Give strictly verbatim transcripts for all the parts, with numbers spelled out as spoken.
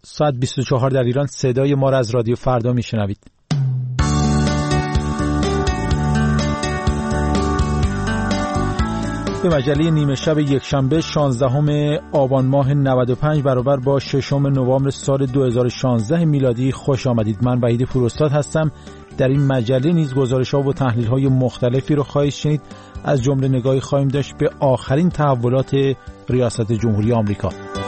ساعت بیست و چهار در ایران صدای ما را از رادیو فردا میشنوید. به مجله نیمه شب یکشنبه شانزدهم آبان ماه نود و پنج برابر با ششم نوامبر سال دو هزار و شانزده میلادی خوش آمدید. من وحید پوراستاد هستم. در این مجله نیز گزارش‌ها و تحلیل‌های مختلفی رو خواهید شنید. از جمله نگاهی خواهیم داشت به آخرین تحولات ریاست جمهوری آمریکا.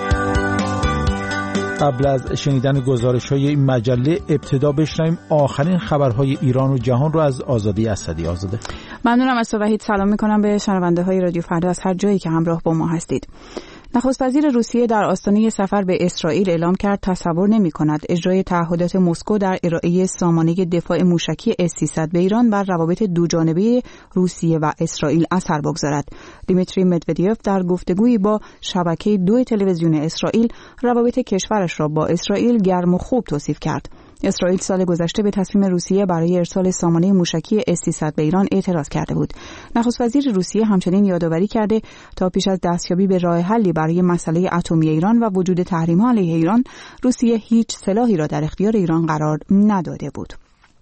قبل از شنیدن گزارش‌های این مجله ابتدا بشنویم آخرین خبرهای ایران و جهان رو از آزاده اسدی. آزاده. ممنونم از تو وحید. سلام می‌کنم به شنونده‌های رادیو فردا از هر جایی که همراه با ما هستید. نخست وزیر روسیه در آستانه سفر به اسرائیل اعلام کرد تصور نمی‌کند اجرای تعهدات مسکو در ارائه سامانه دفاع موشکی اس سیصد به ایران بر روابط دوجانبه روسیه و اسرائیل اثر بگذارد. دیمیتری مدودیف در گفتگویی با شبکه دو تلویزیون اسرائیل روابط کشورش را با اسرائیل گرم و خوب توصیف کرد. اسرائیل سال گذشته به تصمیم روسیه برای ارسال سامانه موشکی اس سیصد به ایران اعتراض کرده بود. نخست وزیر روسیه همچنین یادآوری کرده تا پیش از دستیابی به راه حلی برای مسئله اتمی ایران و وجود تحریم‌ها علیه ایران، روسیه هیچ سلاحی را در اختیار ایران قرار نداده بود.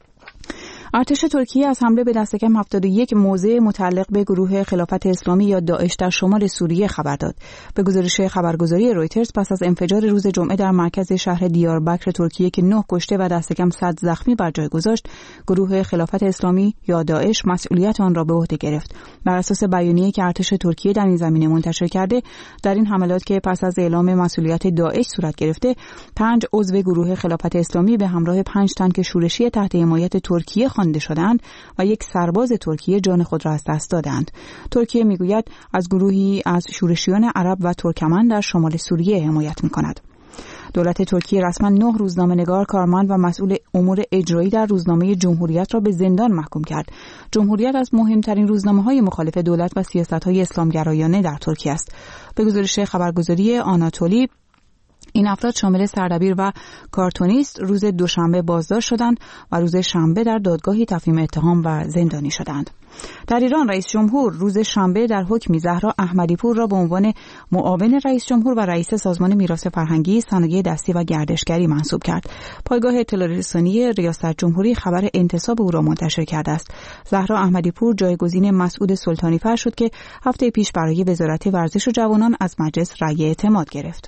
ارتش ترکیه از حمله به دست کم هفتاد و یک موضع متعلق به گروه خلافت اسلامی یا داعش در شمال سوریه خبر داد. به گزارش خبرگزاری رویترز پس از انفجار روز جمعه در مرکز شهر دیاربکر ترکیه که نه کشته و دست کم صد زخمی بر جای گذاشت، گروه خلافت اسلامی یا داعش مسئولیت آن را به عهده گرفت. بر اساس بیانیه‌ای که ارتش ترکیه در این زمینه منتشر کرده، در این حملات که پس از اعلام مسئولیت داعش صورت گرفته، پنج عضو گروه خلافت اسلامی به همراه پنج تانک شورشی تحت حمایت ترکیه خوانده شدند و یک سرباز ترکیه جان خود را از دست دادند. ترکیه میگوید از گروهی از شورشیان عرب و ترکمن در شمال سوریه حمایت می‌کند. دولت ترکیه رسما نه روزنامه‌نگار، کارمند و مسئول امور اجرایی در روزنامه جمهوریت را به زندان محکوم کرد. جمهوریت از مهمترین روزنامه‌های مخالف دولت و سیاست‌های اسلامگرایانه در ترکیه است. به گزارش خبرگزاری آناتولی، این افراد شامل سردبیر و کارتونیست روز دوشنبه بازداشت شدند و روز شنبه در دادگاهی تفهیم اتهام و زندانی شدند. در ایران رئیس جمهور روز شنبه در حکمی زهرا احمدی پور را به عنوان معاون رئیس جمهور و رئیس سازمان میراث فرهنگی، صنایع دستی و گردشگری منصوب کرد. پایگاه اطلاع رسانی ریاست جمهوری خبر انتصاب او را منتشر کرده است. زهرا احمدی پور جایگزین مسعود سلطانی‌فر شد که هفته پیش برای وزارت ورزش و جوانان از مجلس رأی اعتماد گرفت.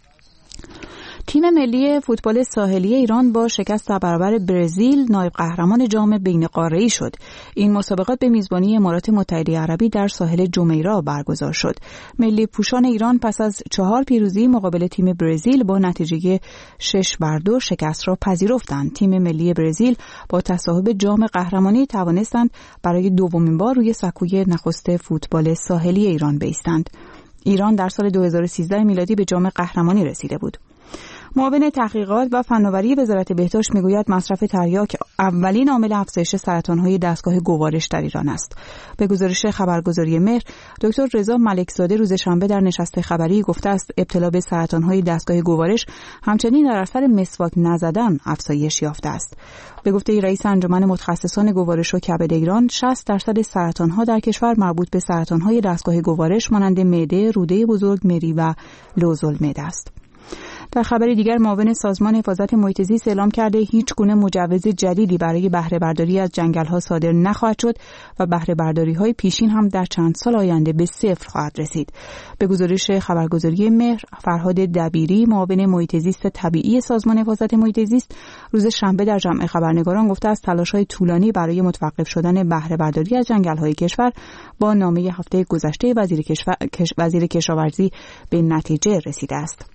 تیم ملی فوتبال ساحلی ایران با شکست در برابر برزیل نایب قهرمان جام بین قاره‌ای شد. این مسابقات به میزبانی امارات متحده عربی در ساحل جمیرا برگزار شد. ملی پوشان ایران پس از چهار پیروزی مقابل تیم برزیل با نتیجه شش بر دو شکست را پذیرفتند. تیم ملی برزیل با تصاحب جام قهرمانی توانستند برای دومین بار روی سکوی نخست فوتبال ساحلی ایران بایستند. ایران در سال دو هزار و سیزده میلادی به جام قهرمانی رسیده بود. معاون تحقیقات و فناوری وزارت بهداشت میگوید مصرف تریاک اولین عامل افزایش سرطان‌های دستگاه گوارش در ایران است. به گزارش خبرگزاری مهر، دکتر رضا ملکزاده روز شنبه در نشست خبری گفته است ابتلا به سرطان‌های دستگاه گوارش همچنین در اثر مسواک نزدن افزایش یافته است. به گفته رئیس انجمن متخصصان گوارش و کبد ایران، شصت درصد سرطان‌ها در کشور مربوط به سرطان‌های دستگاه گوارش مانند معده، روده بزرگ، مری و لوزالمعده است. در خبر دیگر، معاون سازمان حفاظت محیط زیست اعلام کرده هیچ گونه مجوز جدیدی برای بهره برداری از جنگل‌ها صادر نخواهد شد و بهره برداری‌های پیشین هم در چند سال آینده به صفر خواهد رسید. به گزارش خبرگزاری مهر، فرهاد دبیری معاون محیط زیست طبیعی سازمان حفاظت محیط زیست روز شنبه در جمع خبرنگاران گفته است تلاش‌های طولانی برای متوقف شدن بهره برداری از جنگل‌های کشور با نامه هفته گذشته وزیر کشور وزیر کشاورزی به نتیجه رسیده است.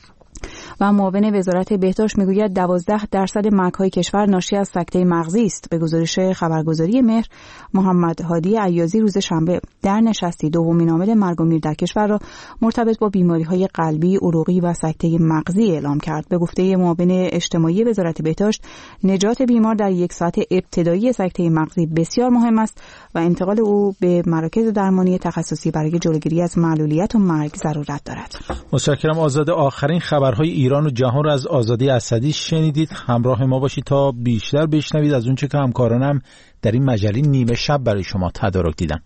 و معاون وزارت بهداشت میگوید دوازده درصد مرگ‌های کشور ناشی از سکته مغزی است. به گزارش خبرگزاری مهر، محمد هادی عیازی روز شنبه در نشستی دومین عامل مرگ و میر در کشور را مرتبط با بیماری‌های قلبی، عروقی و سکته مغزی اعلام کرد. به گفته معاون اجتماعی وزارت بهداشت، نجات بیمار در یک ساعت ابتدایی سکته مغزی بسیار مهم است و انتقال او به مراکز درمانی تخصصی برای جلوگیری از معلولیت و مرگ ضرورت دارد. متشکرم آزاده. آخرین خبرهای ایران و جهان را از آزاده اسدی شنیدید. همراه ما باشید تا بیشتر بشنوید از اونچه که همکارانم در این مجله نیمه شب برای شما تدارک دیدن.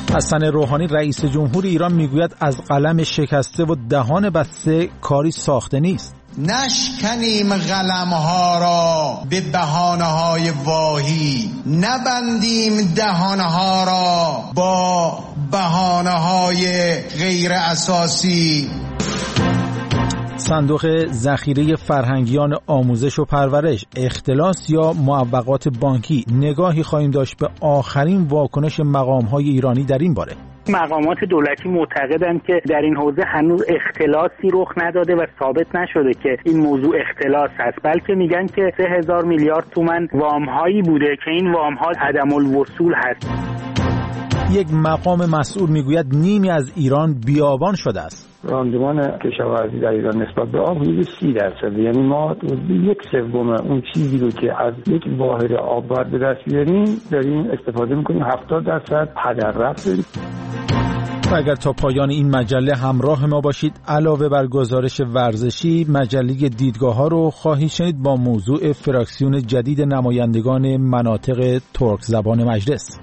حسن روحانی رئیس جمهور ایران میگوید از قلم شکسته و دهان بسته کاری ساخته نیست. نشکنیم قلم‌ها را به بهانه‌های واهی، نبندیم دهانها را با بهانه‌های غیر اساسی. صندوق ذخیره فرهنگیان آموزش و پرورش، اختلاس یا معوقات بانکی، نگاهی خواهیم داشت به آخرین واکنش مقام‌های ایرانی در این باره. مقامات دولتی معتقدند که در این حوزه هنوز اختلاسی رخ نداده و ثابت نشده که این موضوع اختلاس است، بلکه میگن که سه هزار میلیارد تومان وام‌هایی بوده که این وام‌ها عدم الوصول هست. یک مقام مسئول میگوید نیمی از ایران بیابان شده است. راندمان کشاورزی در ایران نسبت به آب حدود سی درصد، یعنی ما یک سوم اون چیزی رو که از یک واحد آب باید به دست بیاریم داریم استفاده میکنیم، هفتاد درصد هدر رفت داریم. و اگر تا پایان این مجله همراه ما باشید، علاوه بر گزارش ورزشی، مجله دیدگاه ها رو خواهید شنید با موضوع فراکسیون جدید نمایندگان مناطق ترک زبان مجلس.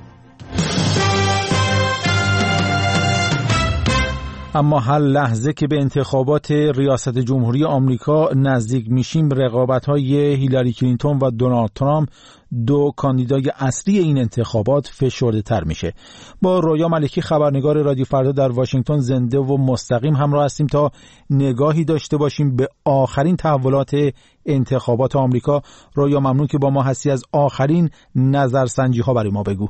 اما هر لحظه که به انتخابات ریاست جمهوری آمریکا نزدیک میشیم، رقابت‌های هیلاری کلینتون و دونالد ترامپ، دو کاندیدای اصلی این انتخابات، فشرده‌تر میشه. با رویا ملکی خبرنگار رادیو فردا در واشنگتن زنده و مستقیم همراه هستیم تا نگاهی داشته باشیم به آخرین تحولات انتخابات آمریکا. رویا، ممنون که با ما هستی. از آخرین نظرسنجی‌ها برای ما بگو.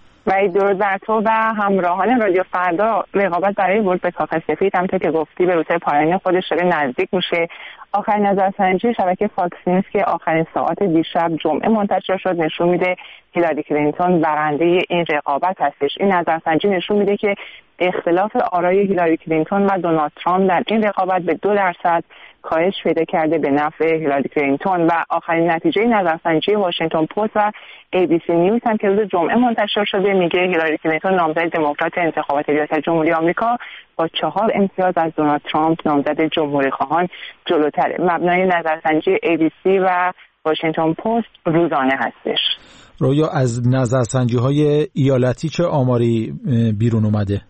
و درود بر تو و همراهان رادیو فردا. رقابت برای ورود به کاخ سفید همونطور که گفتی به روزهای پایانی خودش داره نزدیک میشه. آخرین نظرسنجی شبکه فاکس نیوز که آخرین ساعات دیشب جمعه منتشر شد نشون میده هیلاری کلینتون برنده این رقابت هستش. این نظرسنجی نشون میده که اختلاف آرای هیلاری کلینتون و دونالد ترامپ در این رقابت به دو درصد کاهش پیدا کرده به نفع هیلاری کلینتون. و آخرین نتیجه نظرسنجی واشنگتن پست و ای بی سی نیوز هم که روز جمعه منتشر شده میگه هیلاری کلینتون نامزد دموکرات انتخابات ریاست جمهوری آمریکا با چهار امتیاز از دونالد ترامپ نامزد جمهوری خواهان جلوتره. مبنای نظرسنجی ای بی سی و واشنگتن پست روزانه هستش. رویا، از نظرسنجی‌های ایالتی چه آماری بیرون اومده؟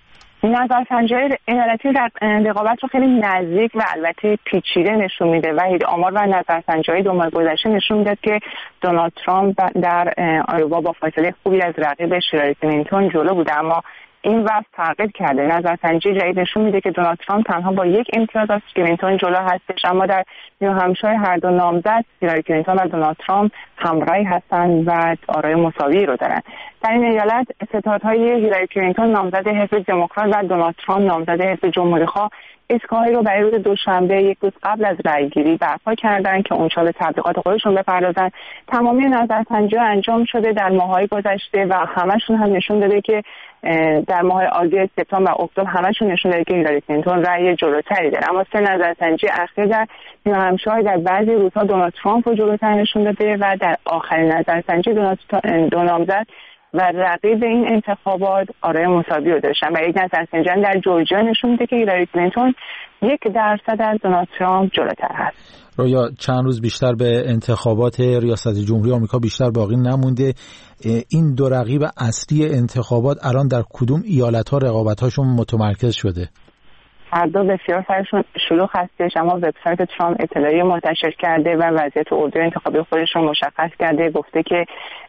نظرسنجی‌های ایالتی در رقابت رو خیلی نزدیک و البته پیچیده نشون میده و آمار و نظرسنجی‌های دو ماه گذشته نشون میده که دونالد ترامپ در آیووا با فاصله خوبی از رقیبش هیلاری کلینتون جلو بوده، اما این وضع تغییر کرده. نظرسنجی جدید نشون میده که دونالد ترامپ تنها با یک امتیاز از کلینتون جلو هستش، اما در نیو همشایر هر دو نامزد هیلاری کلینتون و دونالد ترامپ همراه هستند و آرای مساوی رو دارن. در این ایالت ستادهای هیلاری کلینتون نامزد حزب دموکرات و دونالد ترامپ نامزد حزب جمهوری‌خواه ایستگاهی رو برای روز دوشنبه یک روز قبل از رأیگیری برپا کردن که اونجا به تبلیغات خودشون بپردازن. تمامی نظرسنجی‌ها انجام شده در ماه‌های گذشته و همشون هم نشون داده که در ماه آگوست، سپتامبر و اکتبر همشون نشون داده که هیلاری کلینتون رأی جلوتری داره، اما سه نظرسنجی اخیر در نیو همشایر در بعضی روزها دونالد ترامپ رو جلوتر نشون داده و در آخرین نظرسنجی دو نامزد و رقیب این انتخابات آرای مساوی رو داشتن و یک نظرسنجی در جورجیا نشون میده که هیلاری کلینتون یک درصد از دونالد ترامپ جلوتر هست. رویا، چند روز بیشتر به انتخابات ریاست جمهوری آمریکا بیشتر باقی نمونده. این دو رقیب اصلی انتخابات الان در کدوم ایالت‌ها رقابت‌هاشون متمرکز شده؟ هر دو بسیار سرشون شلوغ هستش، اما وبسایت ترامپ اطلاعیه منتشر کرده و وضعیت اردوی انتخابی خودش رو مشخص کرده. گفته که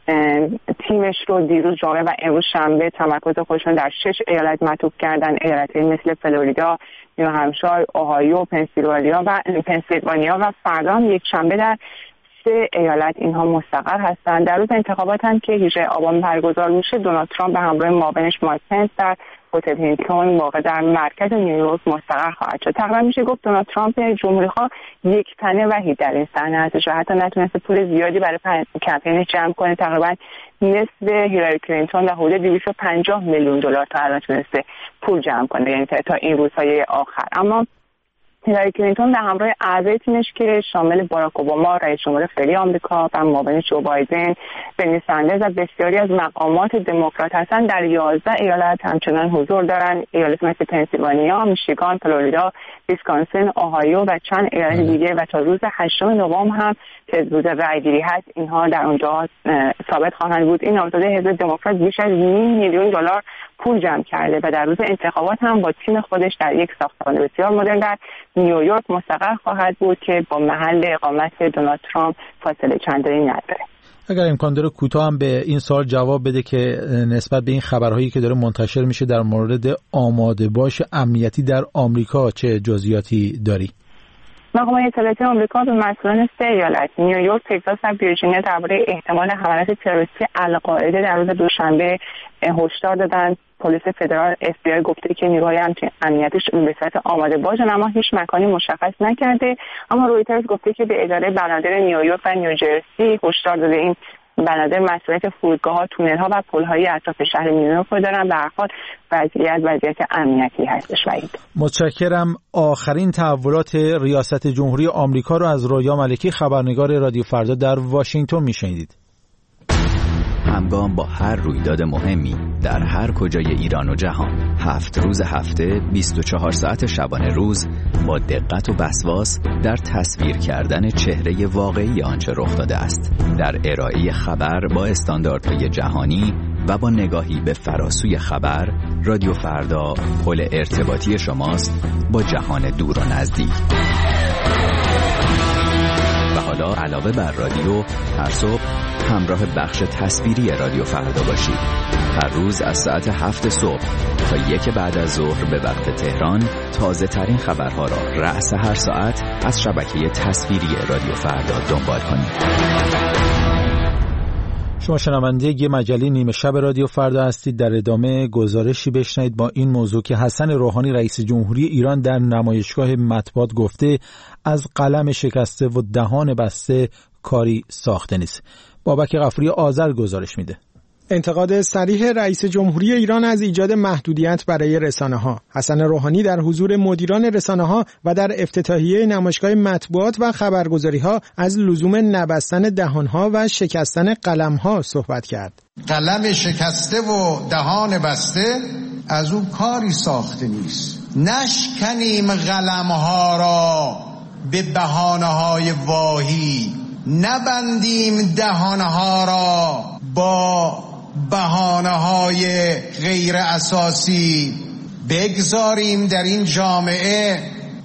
تیمش رو دیروز جمعه و امروز شنبه تمرکز خودشون در شش ایالت معطوف کردن، ایالت‌های مثل فلوریدا، نیو همشایر، اوهایو، پنسیلوانیا و پنسیلوانیا و فردا هم یک شنبه در سه ایالت اینها مستقر هستند. در روز انتخابات هم که هجدهم آبان برگزار میشه، دونالد ترامپ به همراه معاونش مایک پنس در هتل هیلتون واقع در مرکز نیویورک مستقر خواهد شد. تقریبا میشه گفت دونالد ترامپ جمهوری‌خواه یک تنه وحید در این صحنه هستش و حتی نتونسته پول زیادی برای کمپینش جمع کنه. تقریبا نصف هیلاری کلینتون در حدود دویست و پنجاه میلیون دلار تا الان تونسته پول جمع کنه، یعنی تا این روزهای آخر. اما هیلاری کلینتون به همراه اعضای تیمش که شامل باراک اوباما رئیس جمهور فعلی آمریکا و معاون جو بایدن، برنی سندرز و بسیاری از مقامات دموکرات هستند در یازده ایالت همچنان حضور دارند. ایالت مثل پنسیلوانیا، میشیگان، فلوریدا، ویسکانسین، اوهایو و چند ایالت دیگه و تا روز هشتم نوامبر هم که روز رأیگیری هست اینها در اونجا ثابت خواهند بود. این نامزد حزب دموکرات بیش از نیم میلیون دلار پول جمع کرده و در روز انتخابات هم با تیم خودش در یک ساختمان بسیار مدرن در نیویورک مستقر خواهد بود که با محل اقامت دونالد ترامپ فاصله چندانی نداره. اگر امکان داره کوتاه هم به این سوال جواب بده که نسبت به این خبرهایی که داره منتشر میشه در مورد آماده باش امنیتی در آمریکا چه جزئیاتی داری؟ مقامات اطلاعاتی آمریکا به مسئولان سه ایالت نیویورک، تگزاس و ویرجینیا درباره احتمال حملات تروریستی القاعده در روز دوشنبه هشدار دادند. پلیس فدرال اف بی آی گفته که نیروهای امنیتیش به صورت آماده باش، اما هیچ مکانی مشخص نکرده. اما رویترز گفته که به اداره بنادر نیویورک و نیوجرسی هشدار داده این بنادر مسئولیت فرودگاه‌ها، تونل‌ها و پل‌های اطراف شهر نیویورک رو دارن. به هر حال وضعیت وضعیت امنیتی هستش. وحید متشکرم. آخرین تحولات ریاست جمهوری آمریکا رو از رویا ملکی، خبرنگار رادیو فردا در واشنگتن میشنیدید. همگام با هر رویداد مهمی در هر کجای ایران و جهان، هفت روز هفته، بیست و چهار ساعت شبانه روز، با دقت و وسواس در تصویر کردن چهره واقعی آنچه رخ داده است، در ارائه خبر با استانداردهای جهانی و با نگاهی به فراسوی خبر، رادیو فردا پل ارتباطی شماست با جهان دور و نزدیک. و حالا علاوه بر رادیو، هر صبح همراه بخش تصویری رادیو فردا باشید. هر روز از ساعت هفت صبح تا یک بعد از ظهر به وقت تهران، تازه ترین خبرها را رأس هر ساعت از شبکه تصویری رادیو فردا دنبال کنید. شما شنونده یه مجله نیمه شب رادیو فردا هستید. در ادامه گزارشی بشنوید با این موضوع که حسن روحانی رئیس جمهوری ایران در نمایشگاه مطبوعات گفته از قلم شکسته و دهان بسته کاری ساخته نیست. بابک غفوری آذر گزارش میده. انتقاد صریح رئیس جمهوری ایران از ایجاد محدودیت برای رسانه‌ها. حسن روحانی در حضور مدیران رسانه‌ها و در افتتاحیه نمایشگاه مطبوعات و خبرگزاری‌ها از لزوم نبستن دهان‌ها و شکستن قلم‌ها صحبت کرد. قلم شکسته و دهان بسته از او کاری ساخته نیست. نشکنیم قلم‌ها را به بهانه‌های واهی، نبندیم دهان‌ها را با بهانه‌های غیر اساسی، بگذاریم در این جامعه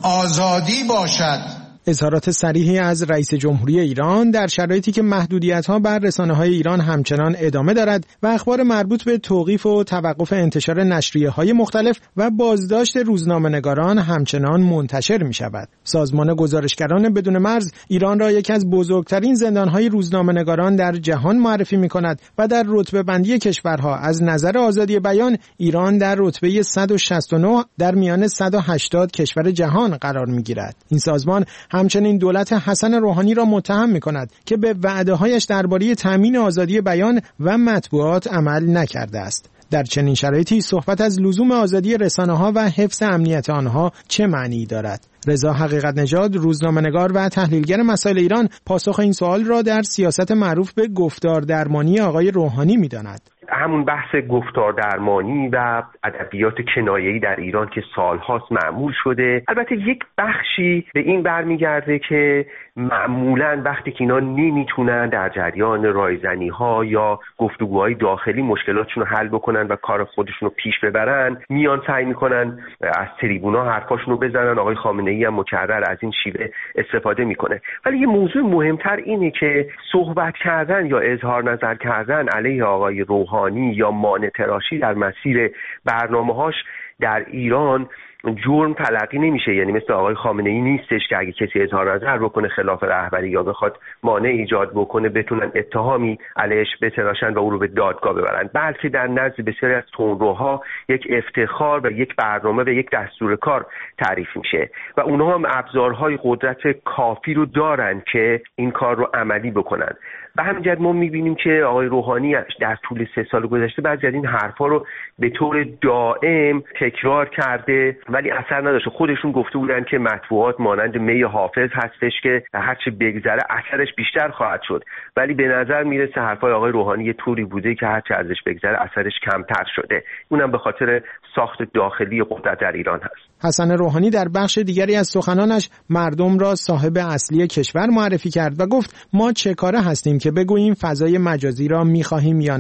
آزادی باشد. اظهارات صریحی از رئیس جمهوری ایران در شرایطی که محدودیت‌ها بر رسانه‌های ایران همچنان ادامه دارد و اخبار مربوط به توقیف و توقف انتشار نشریه‌های مختلف و بازداشت روزنامه‌نگاران همچنان منتشر می‌شود. سازمان گزارشگران بدون مرز ایران را یکی از بزرگترین زندان‌های روزنامه‌نگاران در جهان معرفی می‌کند و در رتبه بندی کشورها از نظر آزادی بیان ایران در رتبه صد و شصت و نه در میان صد و هشتاد کشور جهان قرار می‌گیرد. این سازمان همچنین دولت حسن روحانی را متهم می‌کند که به وعده‌هایش درباره تامین آزادی بیان و مطبوعات عمل نکرده است. در چنین شرایطی صحبت از لزوم آزادی رسانه‌ها و حفظ امنیت آنها چه معنی دارد؟ رضا حقیقت نژاد، روزنامه‌نگار و تحلیلگر مسائل ایران، پاسخ این سوال را در سیاست معروف به گفتار درمانی آقای روحانی می‌داند. همون بحث گفتار درمانی و ادبیات کنایه‌ای در ایران که سالهاست معمول شده، البته یک بخشی به این برمیگرده که معمولاً وقتی که اینا نمیتونن در جریان رایزنی‌ها یا گفتگوهای داخلی مشکلاتشون رو حل بکنن و کار خودشون رو پیش ببرن، میان سعی میکنن از تریبونا حرفاشون رو بزنن. آقای خامنه‌ای هم مکرر از این شیوه استفاده میکنه. ولی یه موضوع مهمتر اینه که صحبت کردن یا اظهار نظر کردن علیه آقای روحانی یا مانع تراشی در مسیر برنامه‌هاش در ایران جرم تلقی نمیشه. یعنی مثل آقای خامنه‌ای نیستش که اگه کسی اظهار نظر بکنه خلاف رهبری یا بخواد مانع ایجاد بکنه بتونن اتهامی علیهش بتراشن و او رو به دادگاه ببرن، بلکه در نزد بسیاری از تندروها یک افتخار و یک برنامه و یک دستور کار تعریف میشه و اونها هم ابزارهای قدرت کافی رو دارن که این کار رو عملی بکنن. به همین جهت ما می‌بینیم که آقای روحانی در طول سه سال گذشته بعضی از این حرفا رو به طور دائم تکرار کرده ولی اثر نداشته. خودشون گفته بودن که مطبوعات مانند می حافظ هستش که هر چه بگذره اثرش بیشتر خواهد شد، ولی به نظر میرسه حرفای آقای روحانی یه طوری بوده که هر چه ازش بگذره اثرش کمتر شده. اونم به خاطر ساخت داخلی قدرت در ایران هست. حسن روحانی در بخش دیگری از سخنانش مردم را صاحب اصلی کشور معرفی کرد و گفت ما چه کاره هستیم که بگوییم فضای مجازی را می‌خواهیم یا نه.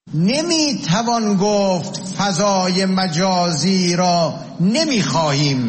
نمیتوان گفت فضای مجازی را نمیخواهیم.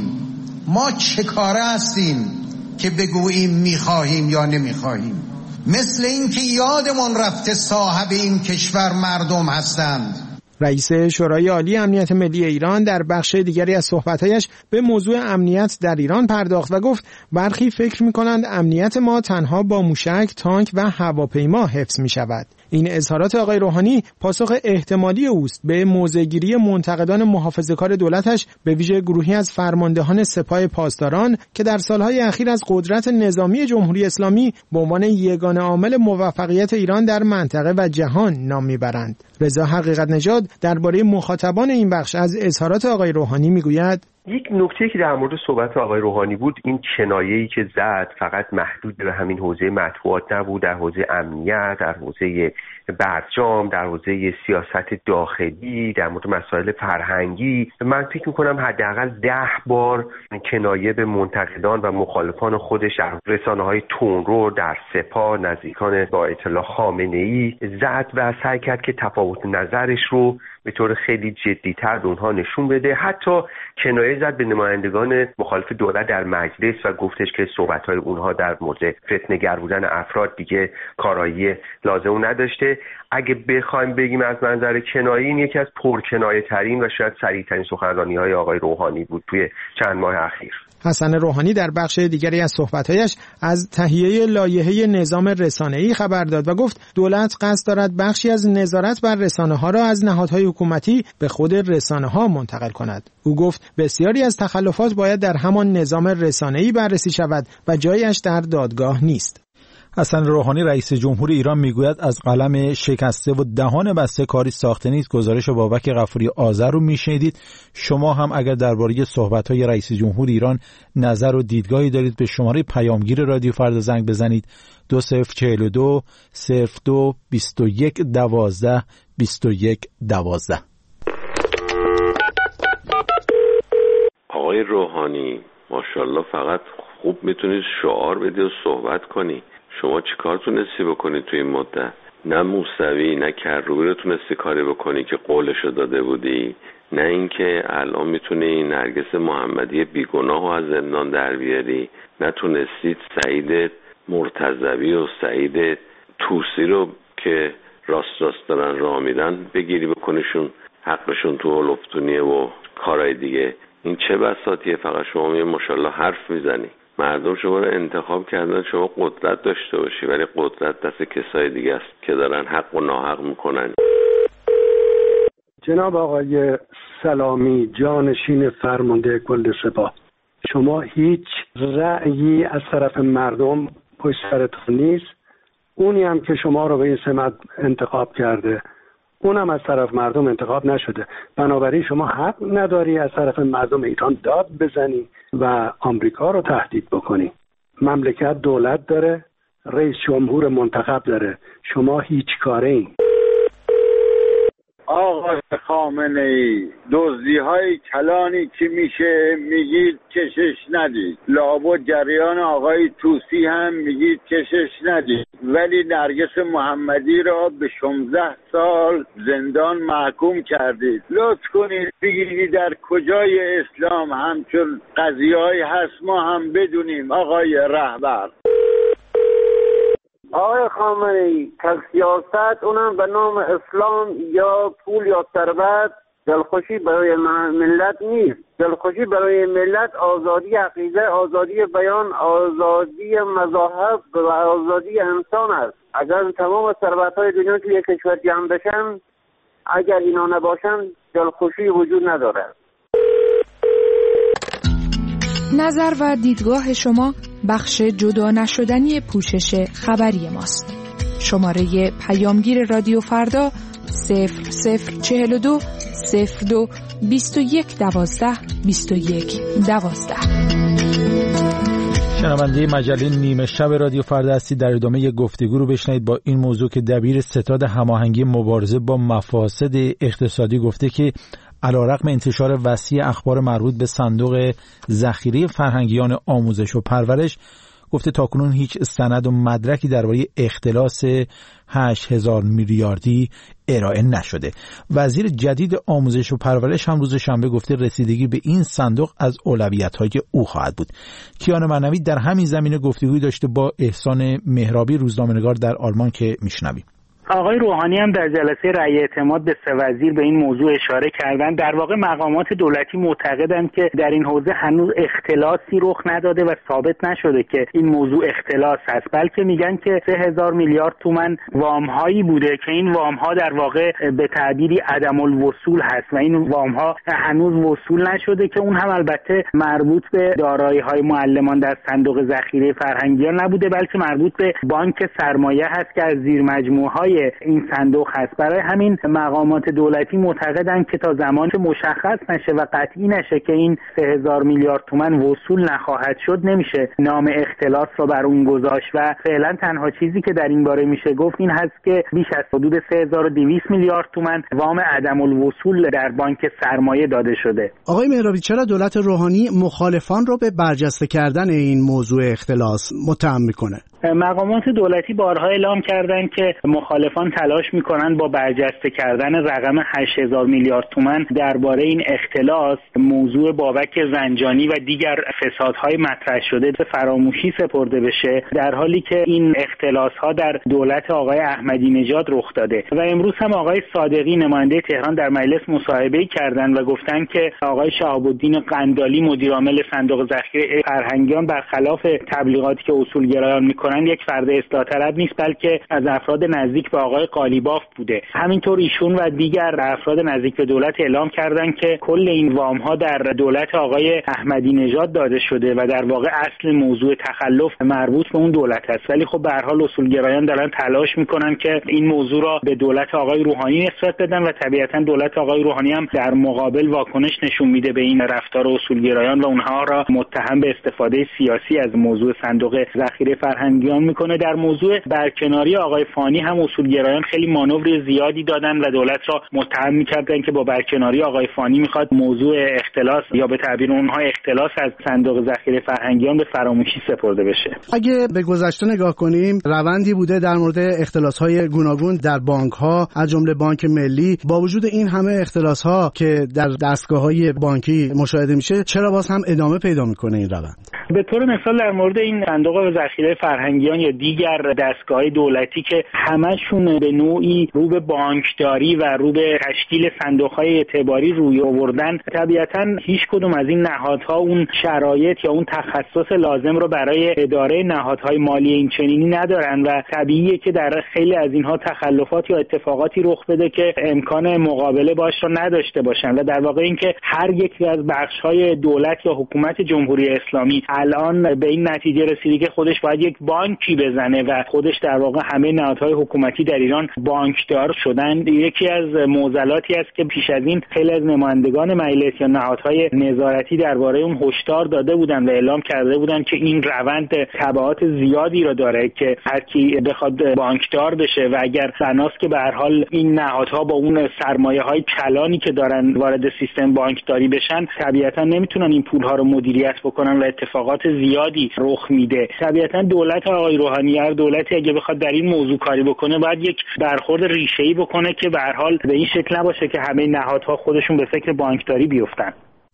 ما چه کاره هستیم که بگوییم میخواهیم یا نمیخواهیم؟ مثل این که یادمون رفته صاحب این کشور مردم هستند. رئیس شورای عالی امنیت ملی ایران در بخش دیگری از صحبت‌هایش به موضوع امنیت در ایران پرداخت و گفت برخی فکر می‌کنند امنیت ما تنها با موشک، تانک و هواپیما حفظ می‌شود. این اظهارات آقای روحانی پاسخ احتمالی اوست به موضع‌گیری منتقدان محافظه‌کار دولتش به ویژه گروهی از فرماندهان سپاه پاسداران که در سالهای اخیر از قدرت نظامی جمهوری اسلامی به عنوان یگانه عامل موفقیت ایران در منطقه و جهان نام میبرند. رضا حقیقت نژاد درباره مخاطبان این بخش از اظهارات آقای روحانی میگوید: یک نکته که در مورد صحبت آقای روحانی بود، این کنایه‌ای که زد فقط محدود به همین حوزه مطبوعات نبود، در حوزه امنیت، در حوزه برجام، در حوزه سیاست داخلی، در مورد مسائل فرهنگی. من فکر می‌کنم حداقل ده بار کنایه به منتقدان و مخالفان خودش در رسانه‌های تندرو در سپاه، نزدیکان با اطلاع خامنه‌ای زد و سعی کرد که تفاوت نظرش رو به طور خیلی جدی‌تر به اونها نشون بده. حتی کنایه زد به نمایندگان مخالف دولت در مجلس و گفتش که صحبت‌های اونها در مورد فتنه‌گر بودن افراد دیگه کارایی لازم نداشته. اگه بخوایم بگیم از منظر کنایه، این یکی از پرکنایه‌ترین و شاید صریح‌ترین سخنرانی‌های آقای روحانی بود توی چند ماه اخیر. حسن روحانی در بخش دیگری از صحبت‌هایش از تهیه لایحه نظام رسانه‌ای خبر داد و گفت دولت قصد دارد بخشی از نظارت بر رسانه‌ها را از نهادهای حکومتی به خود رسانه‌ها منتقل کند. او گفت بسیاری از تخلفات باید در همان نظام رسانه‌ای بررسی شود و جایش در دادگاه نیست. حسن روحانی رئیس جمهور ایران میگوید از قلم شکسته و دهان بسته کاری ساخته نیست. گزارش بابک غفوری آذر رو میشنیدید. شما هم اگر درباره صحبت‌های رئیس جمهور ایران نظر و دیدگاهی دارید به شماره پیامگیر رادیو فردا زنگ بزنید دو صفر چهل و دو صفر دو بیست و یک دوازده بیست و یک دوازده. آقای روحانی ماشاءالله فقط خوب میتونید شعار بدی و صحبت کنی. شما چی کار تونستی بکنی توی این مدت؟ نه موسوی نه کروبی رو تونستی کاری بکنی که قولشو داده بودی، نه اینکه الان میتونی نرگس محمدی بیگناه رو از زندان در بیاری، نه تونستید سعید مرتضوی و سعید توسی رو که راست راست دارن راه میرن بگیری بکنیشون حقشون تو لفتونیه و کارهای دیگه. این چه بساطیه؟ فقط شما میگه ماشاءالله حرف میزنی. مردم شما رو انتخاب کردن شما قدرت داشته باشی، ولی قدرت دست کسای دیگه است که دارن حق و ناحق میکنن. جناب آقای سلامی جانشین فرمانده کل سپاه، شما هیچ رأیی از طرف مردم پشت سرتون نیست. اونی هم که شما رو به این سمت انتخاب کرده اونم از طرف مردم انتخاب نشده. بنابراین شما حق نداری از طرف مردم ایران داد بزنی و آمریکا رو تهدید بکنی. مملکت دولت داره، رئیس جمهور منتخب داره، شما هیچ کاره این. آقای خامنه ای دزدی های کلانی که میشه میگید کشش ندید، لابد جریان آقای توسی هم میگید کشش ندید، ولی نرگس محمدی را به شانزده سال زندان محکوم کردید. لطف کنید بگید در کجای اسلام همچون قضیه‌ای هست ما هم بدونیم آقای رهبر. آقای خامنه‌ای سیاست اونم به نام اسلام یا پول یا ثروت دلخوشی برای ملت نیست. دلخوشی برای ملت آزادی عقیده، آزادی بیان، آزادی مذاهب و آزادی انسان است. اگر تمام ثروت‌های دنیا توی یک کشور جمع بشن، اگر اینا نباشن دلخوشی وجود ندارد. نظر و دیدگاه شما بخش جدا نشدنی پوشش خبری ماست. شماره پیامگیر رادیو فردا صفر صفر چهل و دو صفر دو بیست و یک دوازده بیست و یک دوازده. شنونده مجله نیمه شب رادیو فردا هستید. در ادامه یک گفتگو رو بشنوید با این موضوع که دبیر ستاد هماهنگی مبارزه با مفاسد اقتصادی گفته که علیرغم انتشار وسیع اخبار مربوط به صندوق ذخیره فرهنگیان آموزش و پرورش، گفته تاکنون هیچ سند و مدرکی درباره اختلاس هشت هزار میلیاردی ارائه نشده. وزیر جدید آموزش و پرورش هم روز شنبه گفته رسیدگی به این صندوق از اولویت‌های او خواهد بود. کیان معنوی در همین زمینه گفتگویی داشته با احسان مهرابی، روزنامه‌نگار در آلمان، که میشنویم. آقای روحانی هم در جلسه رأی اعتماد به سه وزیر به این موضوع اشاره کردن. در واقع مقامات دولتی معتقدند که در این حوزه هنوز اختلاسی رخ نداده و ثابت نشده که این موضوع اختلاس است، بلکه میگن که سه هزار میلیارد تومان وام‌هایی بوده که این وام‌ها در واقع به تعبیری عدم الوصول هست و این وام‌ها هنوز وصول نشده، که اون هم البته مربوط به دارایی‌های معلمان در صندوق ذخیره فرهنگیان نبوده، بلکه مربوط به بانک سرمایه هست که از زیر مجموعه‌های این صندوق هست. برای همین مقامات دولتی معتقدند که تا زمانی که مشخص نشه و قطعی نشه که این سه هزار میلیارد تومان وصول نخواهد شد، نمیشه نام اختلاس را بر اون گذاشت و فعلا تنها چیزی که در این باره میشه گفت این هست که بیش از حدود سه هزار و دویست میلیارد تومان وام عدم الوصول در بانک سرمایه داده شده. آقای مهرابی، چرا دولت روحانی مخالفان رو به برجسته کردن این موضوع اختلاس متهم میکنه؟ مقامات دولتی بارها اعلام کردند که مخالفان تلاش میکنند با برجسته کردن رقم هشت هزار میلیارد تومان درباره این اختلاس موضوع بابک زنجانی و دیگر فسادهای مطرح شده به فراموشی سپرده بشه، در حالی که این اختلاسها در دولت آقای احمدی نژاد رخ داده. و امروز هم آقای صادقی نماینده تهران در مجلس مصاحبه‌ای کردند و گفتند که آقای شهاب الدین قندالی مدیر عامل صندوق ذخیره فرهنگیان برخلاف تبلیغاتی که اصولگرایان میکنند یک فرد اصلاح طلب نیست، بلکه از افراد نزدیک به آقای قالیباف بوده. همینطور ایشون و دیگر افراد نزدیک به دولت اعلام کردند که کل این وام ها در دولت آقای احمدی نژاد داده شده و در واقع اصل موضوع تخلف مربوط به اون دولت است. ولی خب به هر حال اصولگرایان دارن تلاش میکنن که این موضوع را به دولت آقای روحانی نسبت بدن و طبیعتا دولت آقای روحانی هم در مقابل واکنش نشون میده به این رفتار اصولگرایان و اونها را متهم به استفاده سیاسی از موضوع صندوق ذخیره فرهنگی میکنه. در موضوع برکناری آقای فانی هم اصولگرایان خیلی مانور زیادی دادن و دولت را متهم میکردن که با برکناری آقای فانی میخواد موضوع اختلاس یا به تعبیر اونها اختلاس از صندوق ذخیره فرهنگیان به فراموشی سپرده بشه. اگه به گذشته نگاه کنیم، روندی بوده در مورد اختلاس‌های گوناگون در بانک‌ها از جمله بانک ملی. با وجود این همه اختلاس‌ها که در دستگاه‌های بانکی مشاهده میشه، چرا باز هم ادامه پیدا میکنه این روند؟ به طور مثال در مورد این صندوق ذخیره فرهنگیان یا دیگر دستگاه دولتی که همشون به نوعی رو به بانکداری و رو به تشکیل صندوق‌های اعتباری روی آوردن، طبیعتاً هیچ کدوم از این نهادها اون شرایط یا اون تخصص لازم رو برای اداره نهادهای مالی این چنینی ندارن و طبیعیه که در خیلی از اینها تخلفات یا اتفاقاتی رخ بده که امکان مقابله باش رو نداشته باشن و در واقع اینکه هر یکی از بخش‌های دولت یا حکومت جمهوری اسلامی الان به این نتیجه رسیده که خودش باید یک بانکی بزنه و خودش در واقع همه نهادهای حکومتی در ایران بانکدار شدن، یکی از معضلاتی است که پیش از این خیلی از نمایندگان مجلس یا نهادهای نظارتی درباره اون هشدار داده بودن و اعلام کرده بودن که این روند تبعات زیادی را داره که هر کی بخواد بانکدار بشه و اگر بناست که به هر حال این نهادها با اون سرمایه‌های کلانی که دارن وارد سیستم بانکداری بشن، طبیعتا نمیتونن این پولها رو مدیریت بکنن و اتفاقات زیادی رخ میده. طبیعتا دولت آقای روحانی، هر دولتی اگه بخواد در این موضوع کاری بکنه باید یک برخورد ریشه‌ای بکنه که به هر حال به این شکل نباشه که همه نهادها خودشون به فکر بانکداری بیفتن.